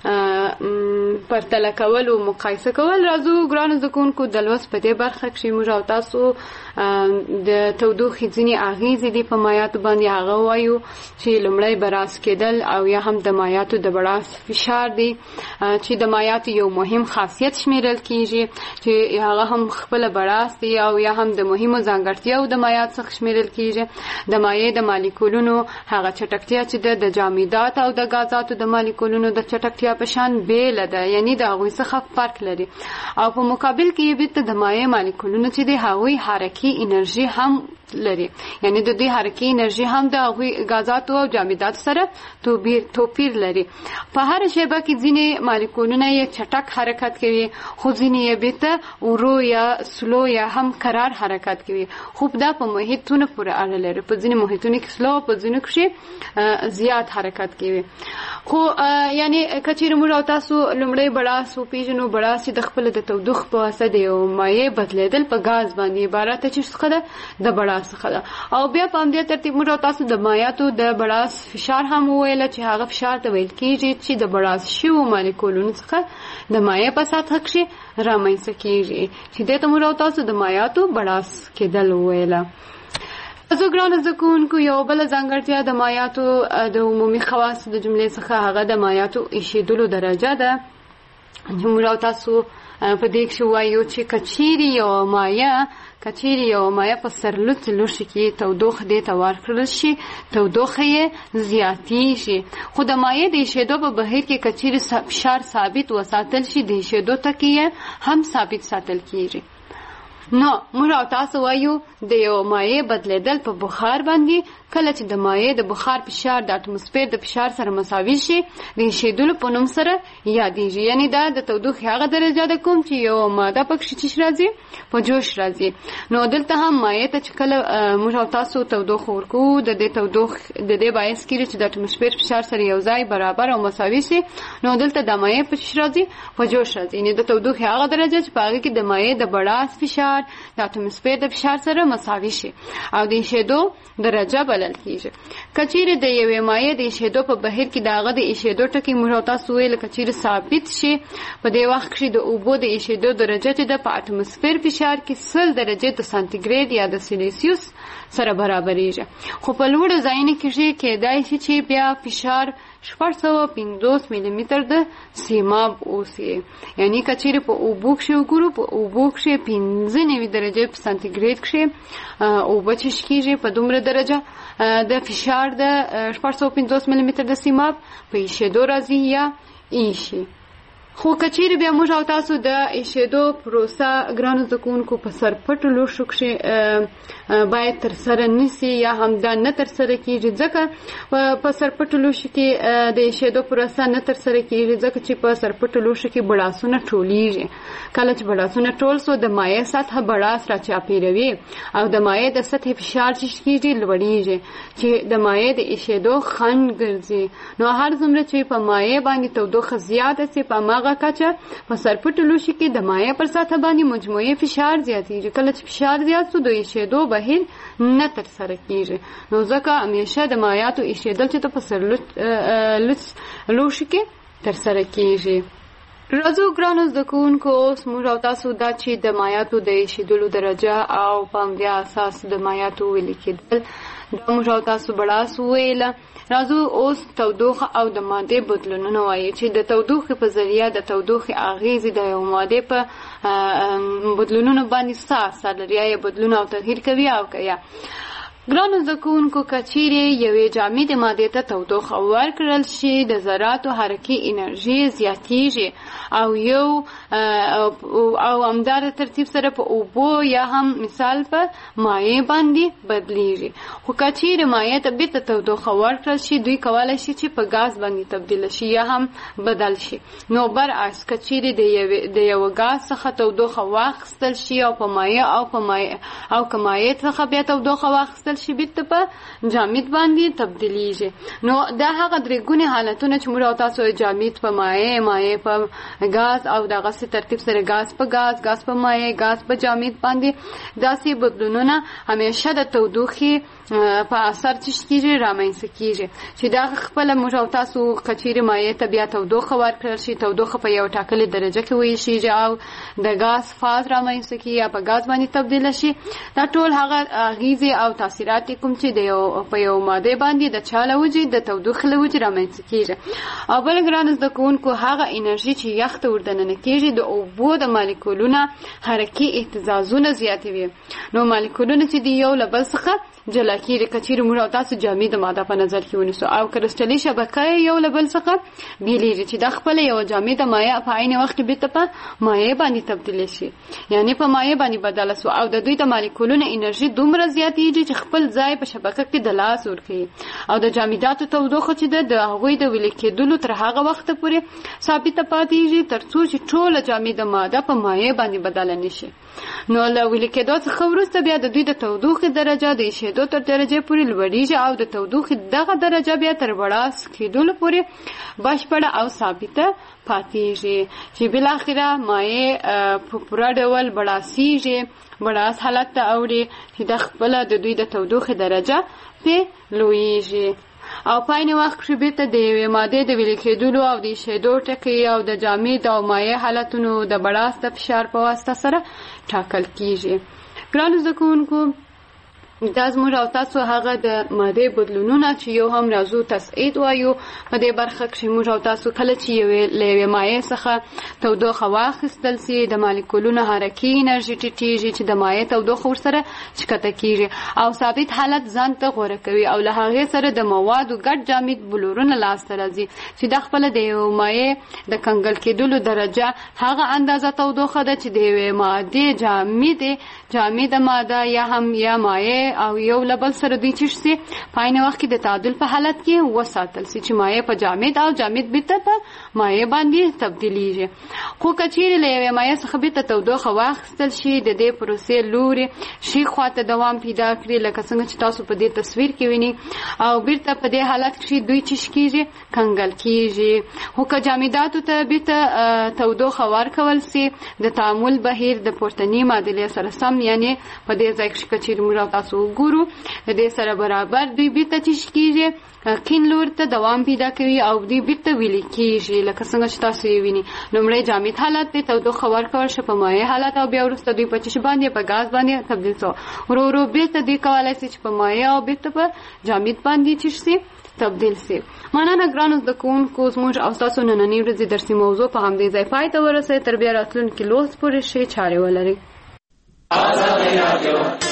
پرتله کول او مقایسه کول. راځو ګرانو زده کوونکو د لوست په دې برخه کښې موږ او تاسو د تودوخې ځینې اغېزې دي په مایعاتو باندې هغه وایو چې لومړی براس کېدل او یا هم د مایعاتو د بړاس فشار دی چې د مایعاتو یو مهم خاصیت شمیرل کېږي چې هغه هم خپله بړاس دی او یا هم د مهمو ځانګړتیاو د مایعات څخه شمیرل کېږي. د مایع د مالیکولونو هغه چټکتیا چې د جامدات او د غازاتو د مالیکولونو د چټکتیا په شان بیله ده، یعنی د هغوی څخه فرق لري او په مقابل کې بیرته د مایع مالیکولونو چې د هغوی حرکي انرژي هم لري، یعنی د دې حرکي انرژي هم د هغوی غازاتو او جامداتو سره توپیر لري. په هر شیبه کې ځینې مالیکولونه یې چټک حرکت کوي، خو ځینې یې بیرته ورو یا سلو یا هم قرار حرکت کوي. خو دا په محیطونو پورې اړه لري، په ځینې محیطونو کې سلو، په ځینو کې زیات حرکت کوي. خو یعنی کچېرې موږ او تاسو لومړی بړاس وپېژنو، بړاس چې د خپل د تودوخې په واسطه د یو مایع بدلېدل په غاز باندې عبارت چې څخه ده د بړاس څخه ده. او بیا په همدې ترتیب موږ او تاسو د مایعاتو د بړاس فشار هم وویل چې هغه فشار ته ویل کېږي چې د بړاس شویو مالیکولونو څخه د مایع په سطحه کښې رامنځته کېږي، چې دې ته موږ او تاسو د مایعاتو بړاس کېدل وویله. زه ګرانو زده کوونکو یو بله ځانګړتیا د مایعاتو د عمومي خواصو د جملې څخه هغه د مایعاتو ایښېدلو درجه ده. موږ او تاسو په دې کښې وایو چې کچېرې یو مایع کچېرې یو مایع په سرلوڅ لوښي کې تودوخه دې ته ورکړل شي، تودوخه یې زیاتېږي. خو د مایع د ایښېدو په بهیر کې کچېرې فشار ثابت وساتل شي، د ایښېدو ټکي یې هم ثابت ساتل کېږي. نو موږ او تاسو وایو د یو مایع بدلېدل په بخار باندې کله چې د مایع د بخار فشار د اټموسفیر د فشار سره مساوي شي د ایښېدلو په نوم سره یادېږي. یعنی دا د تودوخې هغه درجه ده کوم چې یو ماده پکښې چې راځي په جوش راځي. نو دلته هم مایع ته چې کله موږ او تاسو تودوخه ورکوو، د دې تودوخې د دې باعث کېږي چې د اټموسفیر فشار سره یو ځای برابر او مساوي شي. نو دلته د مایع په چې راځي په جوش راځي، یعنی د تودوخې هغه درجه چې په هغې کې د مایع د بړاس فشار د اټموسفیر د فشار سره مساوي شي او د ایښېدو درجه بلل کېږي. کچېرې د یوې مایع د ایښېدو په بهیر کې د هغه د ایښېدو ټکي موږ او تاسو ویل کچېرې ثابت شي، په دې وخت کښې د اوبو د ایښېدو درجه چې ده په اټموسفیر فشار کې سل درجې د سانتیګریډ یا د سیلیسیوس سره برابرېږي. خو په لوړو ځایونو کښې کېدای شي چې بیا فشار شپږ سوه پنځوس میلي متر د سیماب اوسي. یعنی کچېرې په اوبو کښې وګورو، په اوبو کښې پنځه نوي درجې په سانتیګریډ کښې اوبه چشت کېږي، په دومره درجه د فشار د شپږ سوه پنځوس میلي متر د سیماب په ایښېدو راځي یا ایښي. خو کچېرې بیا موږ او تاسو د ایښېدو پروسه ګرانو زده کوونکو په سرپټو لوښو کښې باید ترسره نشي یا هم دا نه ترسره کېږي، ځکه په سرپټو لوښو کې د ایښېدو پروسه نه ترسره کېږي ځکه چې په سرپټو لوښو کې بړاسونه ټولېږي. کله چې بړاسونه ټول سو د مایع سطحه بړاس راچاپېروي او د مایع د سطحې فشار چې کېږي لوړېږي چې د مایع د ایښېدو خنډ ګرځي. نو هر څومره چې په مایع باندې تودوخه زیاته سي په هماغه کچه په سرپټو لوښي کې د مایع پر سطحه باندې مجموعي فشار زیاتېږي. کله چې فشار زیات سو د ایښېدو بهیر نه ترسره کېږي. نو ځکه همیشه د مایعاتو ایښېدل چې ته په سرلوڅ لوښي کې ترسره کېږي. راځو ګرانو زده کوونکو اوس موږ او تاسو دا چې د مایعاتو د ایښېدلو درجه او په همدې اساس د مایعاتو ویلې کېدل دا موږ او تاسو بړاس وویله. راځو اوس تودوخه او د مادې بدلونونه وایي چې د تودوخې په ذریعه د تودوخې اغیزې د یو مادې په بدلونونو باندې څه اثر لري، یا بدلون او تغییر کوي او که یا. ګرانو زده کوونکو کچېرې یوې جامدې مادې ته تودوخه ورکړل شي د ذراتو حرکي انرژي زیاتېږي او یو او همداره ترتیب سره په اوبو یا هم مثال په مایع باندې بدلیږي. خو کچېرې مایع ته بیرته تودوخه ورکړل شي دوی کولی شي چې په غاز باندې تبدیل شي یا هم بدل شي. نو برعکس کچېرې د یو غاز څخه تودوخه واخیستل شي او په مایع او په مایع او که مایع څخه بیا تودوخه واخیستل شي بیرته په جامد باندې تبدیلیږي. نو دا هغه درې ګونې حالتونه چې موږ او تاسو جامد په مایع، مایع په غاز او دغسې ترتیب سره غاز په غاز، غاز په مایع، غاز په جامد باندې داسې بدلونونه همیشه د تودوخې په اثر چې کېږي رامنځته کېږي چې دا خپله موږ او تاسو کچېرې مایع ته بیا تودوخه ورکړل شي، تودوخه په یو ټاکلې درجه کې وایشېږي او د غاز فاز رامنځته کېږي یا په غاز باندې تبدیله شي. دا ټول هغه اغیزې او تاثیرات تاثیرات کوم چې د یو په یو ماده باندې د چاله وجې د تودوخې له وجې رامنځته کیږي. او بل ګران زده کوونکو هغه انرژي چې یخ ته وردننه کیږي د اوبو د مالیکولونو حرکي اهتزازونه زیاتوي. نو مالیکولونه چې دی یو له بل څخه جلا کیږي. کچیر موږ او تاسو جامد ماده په نظر کې ونیسو او کرسټلي شبکه یو له بل څخه بیلیږي چې د خپل یو جامد مایع په عین وخت کې بیرته په مایع باندې تبدیل شي، یعنی په مایع باندې بدل شو او د دوی د مالیکولونو انرژي دومره زیاتېږي چې خپل ځای په شبکه کې د لاس ورکوي. او د جامداتو تودوخه چې د هغوی د ویلې کېدلو تر هغه وخت پورې ثابته پاتېږي تر څو چې ټوله جامده ماده په مایع باندې بدل نشي. نو له ویلې کېدو څخه وروسته بیا د دوی د تودوخې درجه د ایشېدو تر درجې پورې لوړېږي او د تودوخې دغه درجه بیا تر بړاس کېدلو پورې بشپړه او ثابته پاتېږي چې بالاخره مایع په پوره ډول بړاسیږي، بړاس حالت ته اوړي چې د خپله د دوی د تودوخې درجه پې لویږي. او پاینې وخت کې بیرته د یوې مادې د ویلې کېدلو او د ایشېدو ټکي او د جامد او مایع حالتونو د بړاس د فشار په واسطه سره ټاکل کیږي. ګرانو زده کوونکو، دا زموږ او تاسو هغه د مادې بدلونونه چې یو هم راځو تصعید وایو په دې برخه کې موږ او تاسو کله چې یوې له یوې مایع څخه تودوخه واخیستل سي د مالیکولونو حرکي انرژي ټیټېږي چې د مایع تودوخه ورسره ښکته کیږي او ثابت حالت ځان ته غوره کوي او له هغې سره د موادو ګډ جامد بلورونه لاسته راځي چې د خپله د یو مایع د کنګل کېدلو درجه هغه اندازه تودوخه ده چې د یوې مادې جامدې جامده ماده یا هم یا مایع او یو لبل سره دوی چې سي پاینه وخت کې د تعادل په حالت کې وساتل سي چې مایع په جامد او جامد بیرته په مایع باندې تبدیلیږي. خو کچېرې له یوې مایع څخه بیرته تودوخه واخیستل شي د دې پروسې لوري شي خواته دوام پیدا کړي لکه څنګه چې تاسو په دې تصویر کې وینئ او بیرته په دې حالت کې دوی چې کېږي کنګل کېږي. خو که جامداتو ته بیرته تودوخه ورکول سي د تعامل بهیر د پورتنۍ معادلې سره سم، یعنی په دې ځای کې کچېرې موږ تاسو ګورو د دې سره برابر دوی بیرته چې کېږي کین لور ته دوام پیدا کوي او دوی بیرته ویلې کېږي لکه څنګه چې تاسو یې وینئ. لومړی جامد حالت دی تودوخه ورکول شي په مایع حالت او بیا وروسته دوی په چش باندې په ګاز باندې تبدیل شو. ورو ورو بیرته دوی کولی شي چې په مایع او بیرته په جامد باندې چې شي تبدیل شي. مننه ګرانو زده کوونکو، زموږ او ستاسو نننۍ ورځې درسي موضوع په همدې ځای پای ته ورسوئ. تر بیا راتلونکي لوست پورې ښې چارې ولرئ.